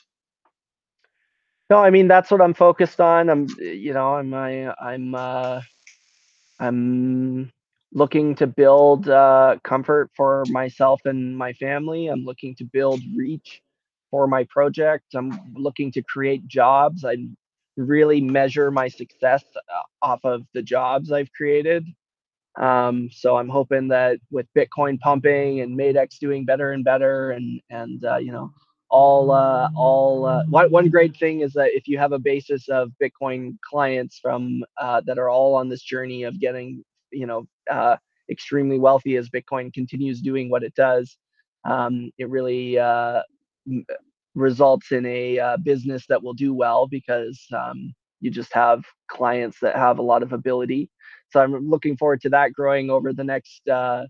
No, I mean that's what I'm focused on. I'm, you know, I'm I, I'm uh, I'm looking to build uh, comfort for myself and my family. I'm looking to build reach for my project. I'm looking to create jobs. I really measure my success uh, off of the jobs I've created. Um, so I'm hoping that with Bitcoin pumping and Madex doing better and better, and and uh, you know, all uh, all uh, one one great thing is that if you have a basis of Bitcoin clients from uh, that are all on this journey of getting, you know, uh, extremely wealthy as Bitcoin continues doing what it does, um, it really uh, results in a uh, business that will do well because um, you just have clients that have a lot of ability. So I'm looking forward to that growing over the next uh,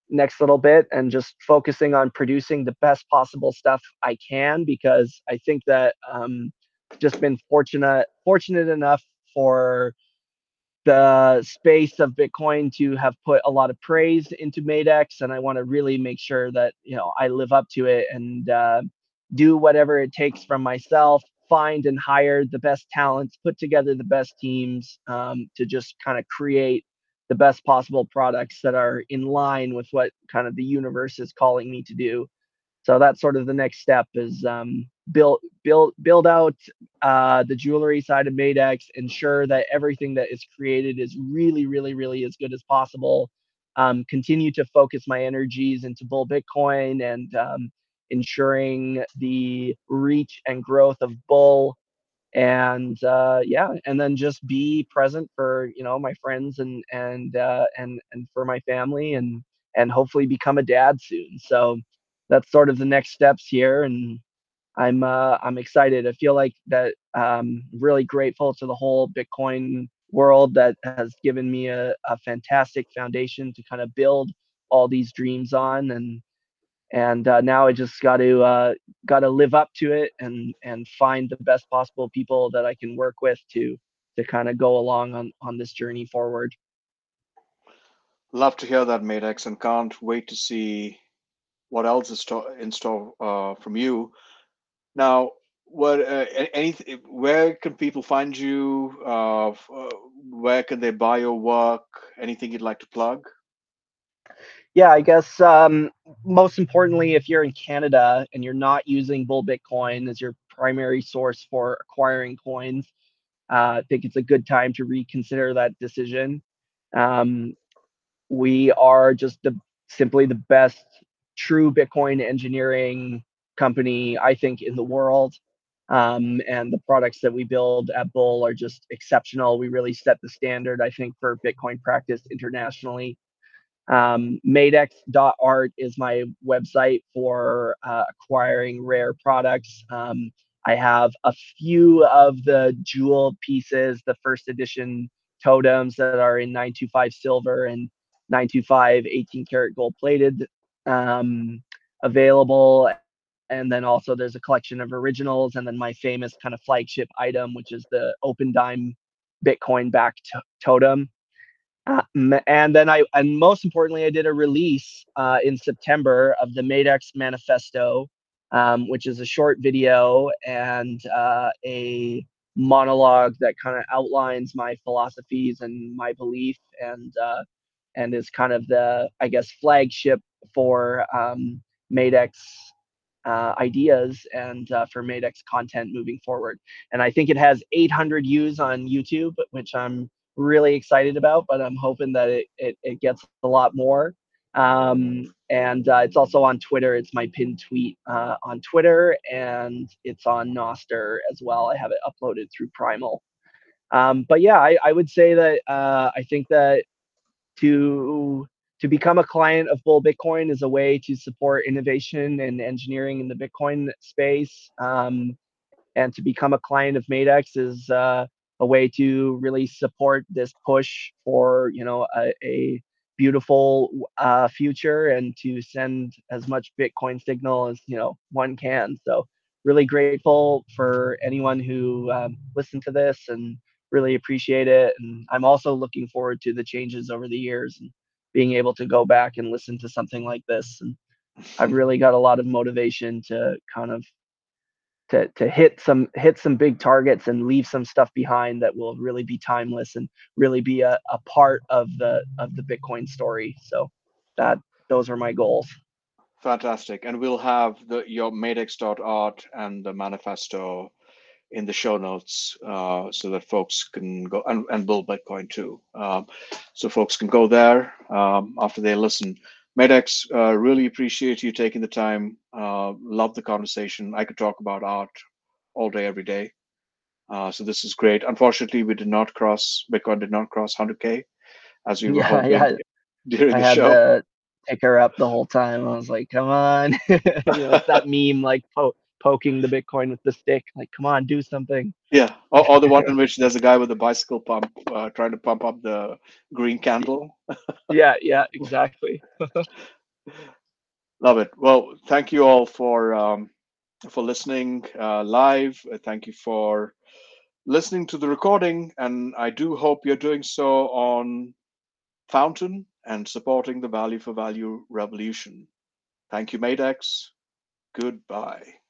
next little bit and just focusing on producing the best possible stuff I can, because I think that um, just been fortunate fortunate enough for the space of Bitcoin to have put a lot of praise into Madex, and I want to really make sure that you know I live up to it and uh, do whatever it takes from myself, find and hire the best talents, put together the best teams um, to just kind of create the best possible products that are in line with what kind of the universe is calling me to do. So that's sort of the next step is um, build build build out uh, the jewelry side of Madex, ensure that everything that is created is really, really, really as good as possible. Um, continue to focus my energies into Bull Bitcoin and um, ensuring the reach and growth of Bull, and uh, yeah, and then just be present for you know my friends and and uh, and and for my family, and and hopefully become a dad soon. So that's sort of the next steps here, and I'm uh, I'm excited. I feel like that um, really grateful to the whole Bitcoin world that has given me a, a fantastic foundation to kind of build all these dreams on, and and uh, now I just got to uh, got to live up to it and and find the best possible people that I can work with to to kind of go along on on this journey forward. Love to hear that, Madex, and can't wait to see what else is sto- in store uh, from you. Now, what uh, any where can people find you? Uh, f- uh, where can they buy your work? Anything you'd like to plug? Yeah, I guess um, most importantly, if you're in Canada and you're not using Bull Bitcoin as your primary source for acquiring coins, uh, I think it's a good time to reconsider that decision. Um, we are just the simply the best true Bitcoin engineering company, I think, in the world. Um, and the products that we build at Bull are just exceptional. We really set the standard, I think, for Bitcoin practice internationally. Um, Madex dot art is my website for uh, acquiring rare products. Um, I have a few of the jewel pieces, the first edition totems that are in nine two five silver and nine two five eighteen karat gold plated um, available. And then also there's a collection of originals, and then my famous kind of flagship item, which is the Opendime Bitcoin backed totem. Uh, and then I, and most importantly, I did a release uh, in September of the Madex Manifesto, um, which is a short video and uh, a monologue that kind of outlines my philosophies and my belief, and uh, and is kind of the, I guess, flagship for um, Madex uh, ideas and uh, for Madex content moving forward. And I think it has eight hundred views on YouTube, which I'm really excited about, but I'm hoping that it, it, it gets a lot more. Um, and uh, it's also on Twitter. It's my pinned tweet uh, on Twitter, and it's on Nostr as well. I have it uploaded through Primal. Um, but yeah, I, I would say that uh, I think that to to become a client of Bull Bitcoin is a way to support innovation and engineering in the Bitcoin space. Um, and to become a client of Madex is uh, a way to really support this push for you know a, a beautiful uh, future, and to send as much Bitcoin signal as you know one can. So really grateful for anyone who um, listened to this, and really appreciate it. And I'm also looking forward to the changes over the years and being able to go back and listen to something like this. And I've really got a lot of motivation to kind of to to hit some hit some big targets and leave some stuff behind that will really be timeless and really be a, a part of the of the Bitcoin story. So that those are my goals. Fantastic. And we'll have the your Madex dot art and the manifesto in the show notes uh, so that folks can go, and, and Bull Bitcoin too. Um, so folks can go there um, after they listen. Madex, uh, really appreciate you taking the time. Uh, love the conversation. I could talk about art all day, every day. Uh, so this is great. Unfortunately, we did not cross, Bitcoin did not cross one hundred K as we were Yeah, hoping yeah. during I the had show. the ticker up the whole time. I was like, come on. You know, it's that meme like po- poking the Bitcoin with the stick, like, come on, do something. Yeah, or, or the one in which there's a guy with a bicycle pump uh, trying to pump up the green candle. Yeah, yeah, exactly. Love it. Well, thank you all for um, for listening uh, live. Uh, Thank you for listening to the recording, and I do hope you're doing so on Fountain and supporting the value for value revolution. Thank you, Madex. Goodbye.